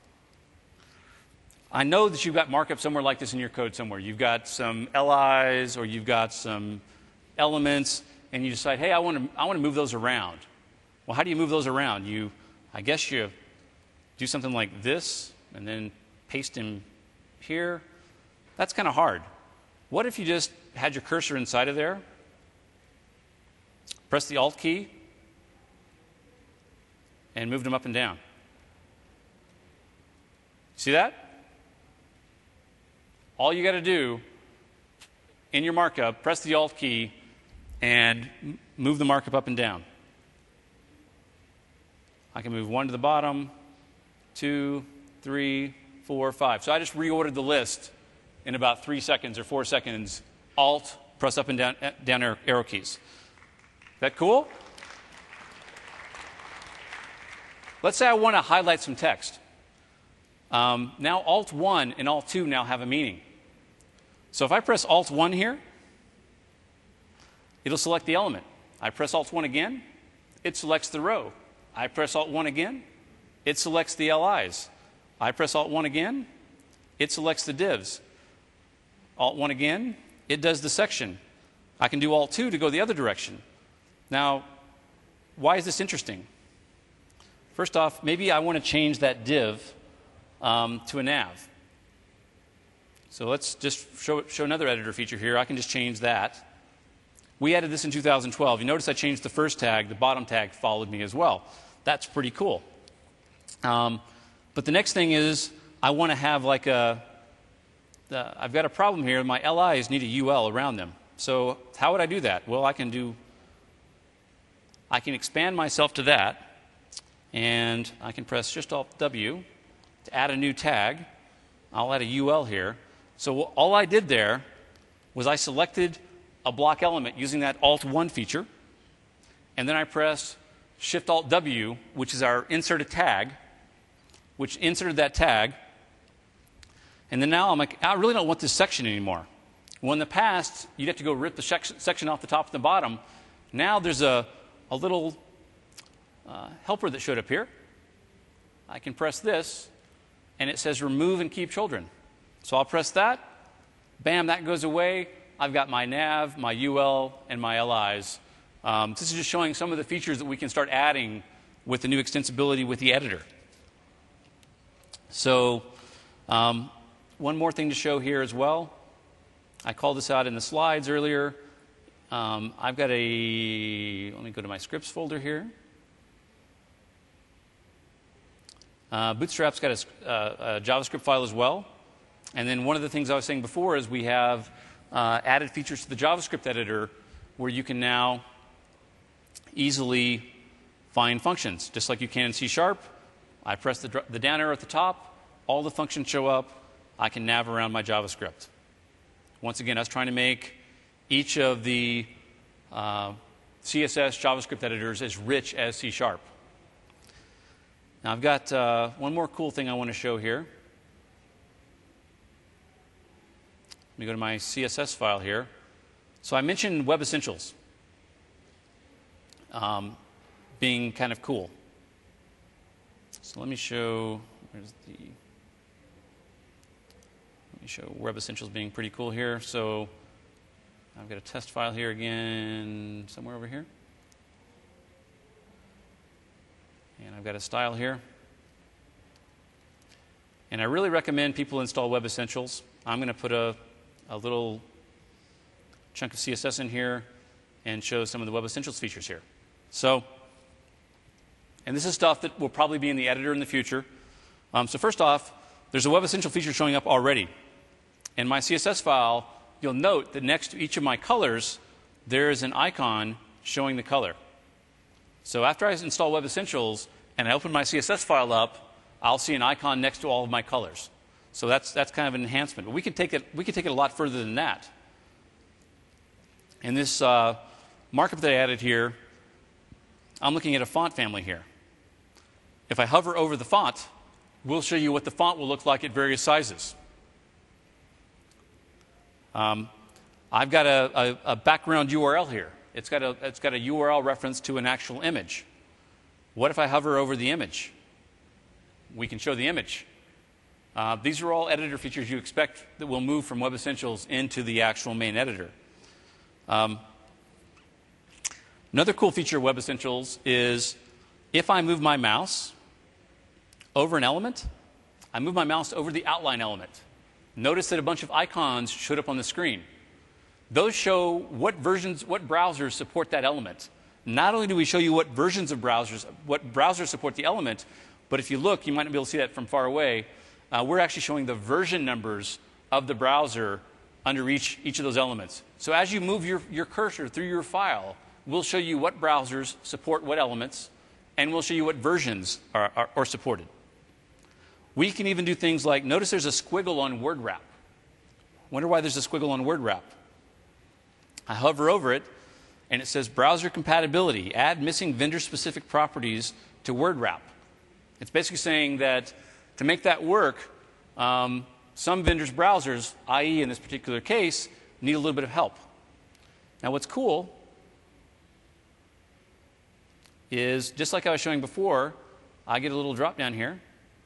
I know that you've got markup somewhere like this in your code somewhere. You've got some LIs or you've got some elements, and you decide, hey, I want to move those around. Well, how do you move those around? I guess you do something like this and then paste them here. That's kind of hard. What if you just had your cursor inside of there, press the Alt key, and moved them up and down? See that? All you got to do in your markup, press the Alt key, and move the markup up and down. I can move 1 to the bottom, 2, 3, 4, 5. So I just reordered the list in about 3 seconds or 4 seconds. Alt, press up and down arrow keys. Is that cool? Let's say I want to highlight some text. Now Alt 1 and Alt 2 now have a meaning. So if I press Alt 1 here, it'll select the element. I press Alt 1 again, it selects the row. I press Alt 1 again, it selects the LIs. I press Alt 1 again, it selects the divs. Alt 1 again, it does the section. I can do Alt 2 to go the other direction. Now, why is this interesting? First off, maybe I want to change that div to a nav. So let's just show another editor feature here. I can just change that. We added this in 2012. You notice I changed the first tag. The bottom tag followed me as well. That's pretty cool. But the next thing is I want to have like I've got a problem here. My LIs need a UL around them. So how would I do that? Well, I can expand myself to that, and I can press Shift Alt W to add a new tag. I'll add a UL here. So all I did there was I selected a block element using that Alt 1 feature, and then I pressed Shift Alt W, which is our inserted tag, which inserted that tag. And then now I'm like, I really don't want this section anymore. Well, in the past, you'd have to go rip the section off the top and the bottom. Now there's a little helper that showed up here. I can press this, and it says remove and keep children. So I'll press that. Bam, that goes away. I've got my nav, my UL, and my LIs. This is just showing some of the features that we can start adding with the new extensibility with the editor. So one more thing to show here as well. I called this out in the slides earlier. I've got let me go to my scripts folder here. Bootstrap's got a JavaScript file as well. And then one of the things I was saying before is we have added features to the JavaScript editor where you can now easily find functions, just like you can in C#. I press the down arrow at the top, all the functions show up, I can nav around my JavaScript. Once again, I was trying to make each of the CSS JavaScript editors as rich as C#. Now I've got one more cool thing I want to show here. Let me go to my CSS file here. So I mentioned Web Essentials being kind of cool. So let me show Web Essentials being pretty cool here. So I've got a test file here again, somewhere over here. And I've got a style here. And I really recommend people install Web Essentials. I'm going to put a little chunk of CSS in here and show some of the Web Essentials features here. So, and this is stuff that will probably be in the editor in the future. So first off, there's a Web Essential feature showing up already. In my CSS file, you'll note that next to each of my colors, there is an icon showing the color. So after I install Web Essentials and I open my CSS file up, I'll see an icon next to all of my colors. So that's kind of an enhancement. But we can take it a lot further than that. In this markup that I added here, I'm looking at a font family here. If I hover over the font, we'll show you what the font will look like at various sizes. I've got a background URL here. It's got a URL reference to an actual image. What if I hover over the image? We can show the image. These are all editor features you expect that will move from Web Essentials into the actual main editor. Another cool feature of Web Essentials is if I move my mouse over an element, I move my mouse over the outline element. Notice that a bunch of icons showed up on the screen. Those show what browsers support that element. Not only do we show you what versions of what browsers support the element, but if you look, you might not be able to see that from far away. We're actually showing the version numbers of the browser under each of those elements. So as you move your cursor through your file, we'll show you what browsers support what elements, and we'll show you what versions are supported. We can even do things like, notice there's a squiggle on word wrap. Wonder why there's a squiggle on word wrap. I hover over it, and it says browser compatibility. Add missing vendor-specific properties to word wrap. It's basically saying that to make that work, some vendors' browsers, i.e. in this particular case, need a little bit of help. Now what's cool is, just like I was showing before, I get a little drop down here.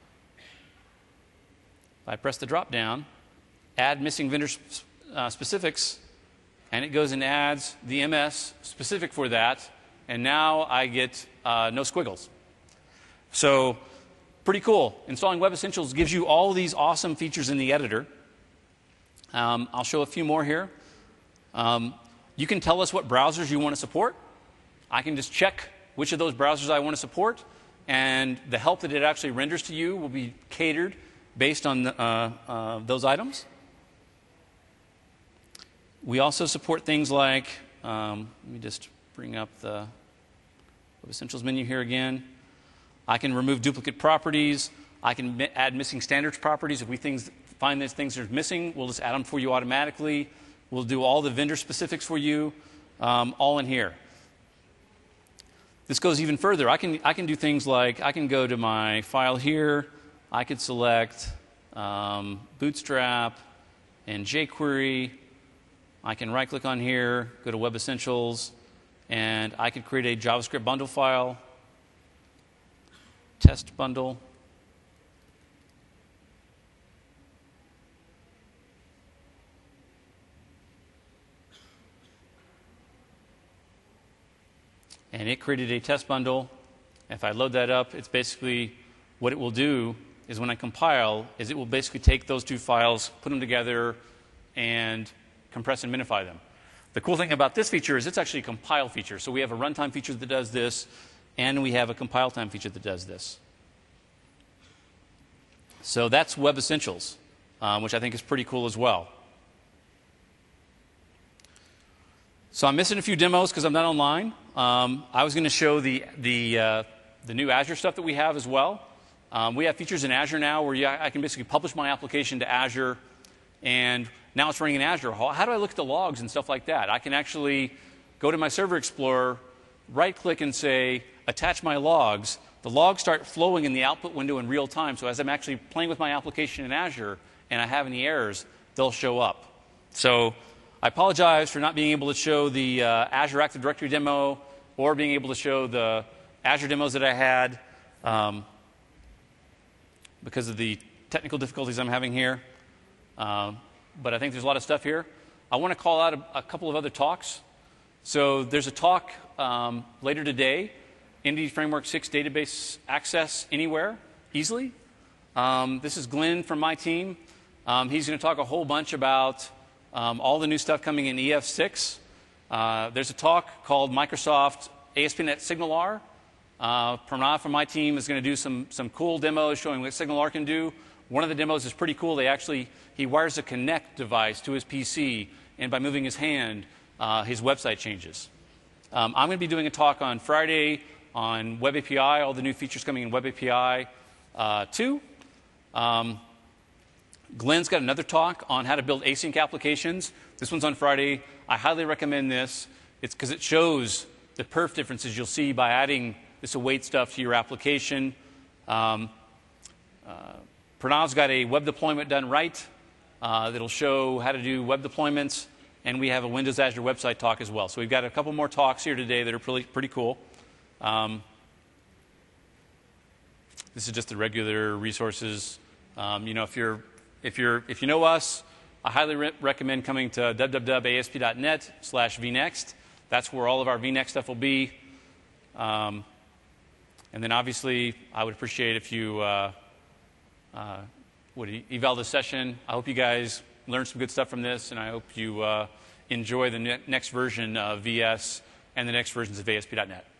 If I press the drop down, add missing vendor specifics, and it goes and adds the MS specific for that, and now I get no squiggles. So pretty cool. Installing Web Essentials gives you all these awesome features in the editor. I'll show a few more here. You can tell us what browsers you want to support. I can just check which of those browsers I want to support, and the help that it actually renders to you will be catered based on those items. We also support things like, let me just bring up the Web Essentials menu here again. I can remove duplicate properties. I can add missing standards properties. If we find those things are missing, we'll just add them for you automatically. We'll do all the vendor specifics for you, all in here. This goes even further. I can do things like, I can go to my file here. I could select Bootstrap and jQuery. I can right-click on here, go to Web Essentials, and I could create a JavaScript bundle file, test bundle. And it created a test bundle. If I load that up, it's basically what it will do is when I compile, is it will basically take those two files, put them together, and compress and minify them. The cool thing about this feature is it's actually a compile feature. So we have a runtime feature that does this, and we have a compile time feature that does this. So that's Web Essentials, which I think is pretty cool as well. So I'm missing a few demos because I'm not online. I was going to show the new Azure stuff that we have as well. We have features in Azure now where I can basically publish my application to Azure, and now it's running in Azure. How do I look at the logs and stuff like that? I can actually go to my Server Explorer, right-click and say, attach my logs. The logs start flowing in the output window in real time. So as I'm actually playing with my application in Azure and I have any errors, they'll show up. So I apologize for not being able to show the Azure Active Directory demo or being able to show the Azure demos that I had because of the technical difficulties I'm having here. But I think there's a lot of stuff here. I want to call out a couple of other talks. So there's a talk later today, Entity Framework 6 Database Access Anywhere, Easily. This is Glenn from my team. He's going to talk a whole bunch about all the new stuff coming in EF6. There's a talk called Microsoft ASP.NET SignalR. Pranav from my team is going to do some cool demos showing what SignalR can do. One of the demos is pretty cool. He wires a Kinect device to his PC, and by moving his hand, his website changes. I'm going to be doing a talk on Friday on Web API, all the new features coming in Web API 2. Glenn's got another talk on how to build async applications. This one's on Friday. I highly recommend this. It's because it shows the perf differences you'll see by adding this await stuff to your application. Pranav's got a web deployment done right that'll show how to do web deployments. And we have a Windows Azure website talk as well. So we've got a couple more talks here today that are pretty cool. This is just the regular resources. If you know us, I highly recommend coming to www.asp.net/vnext. That's where all of our vNext stuff will be. And then obviously, I would appreciate if you would eval this session. I hope you guys learned some good stuff from this, and I hope you enjoy the next version of VS and the next versions of ASP.NET.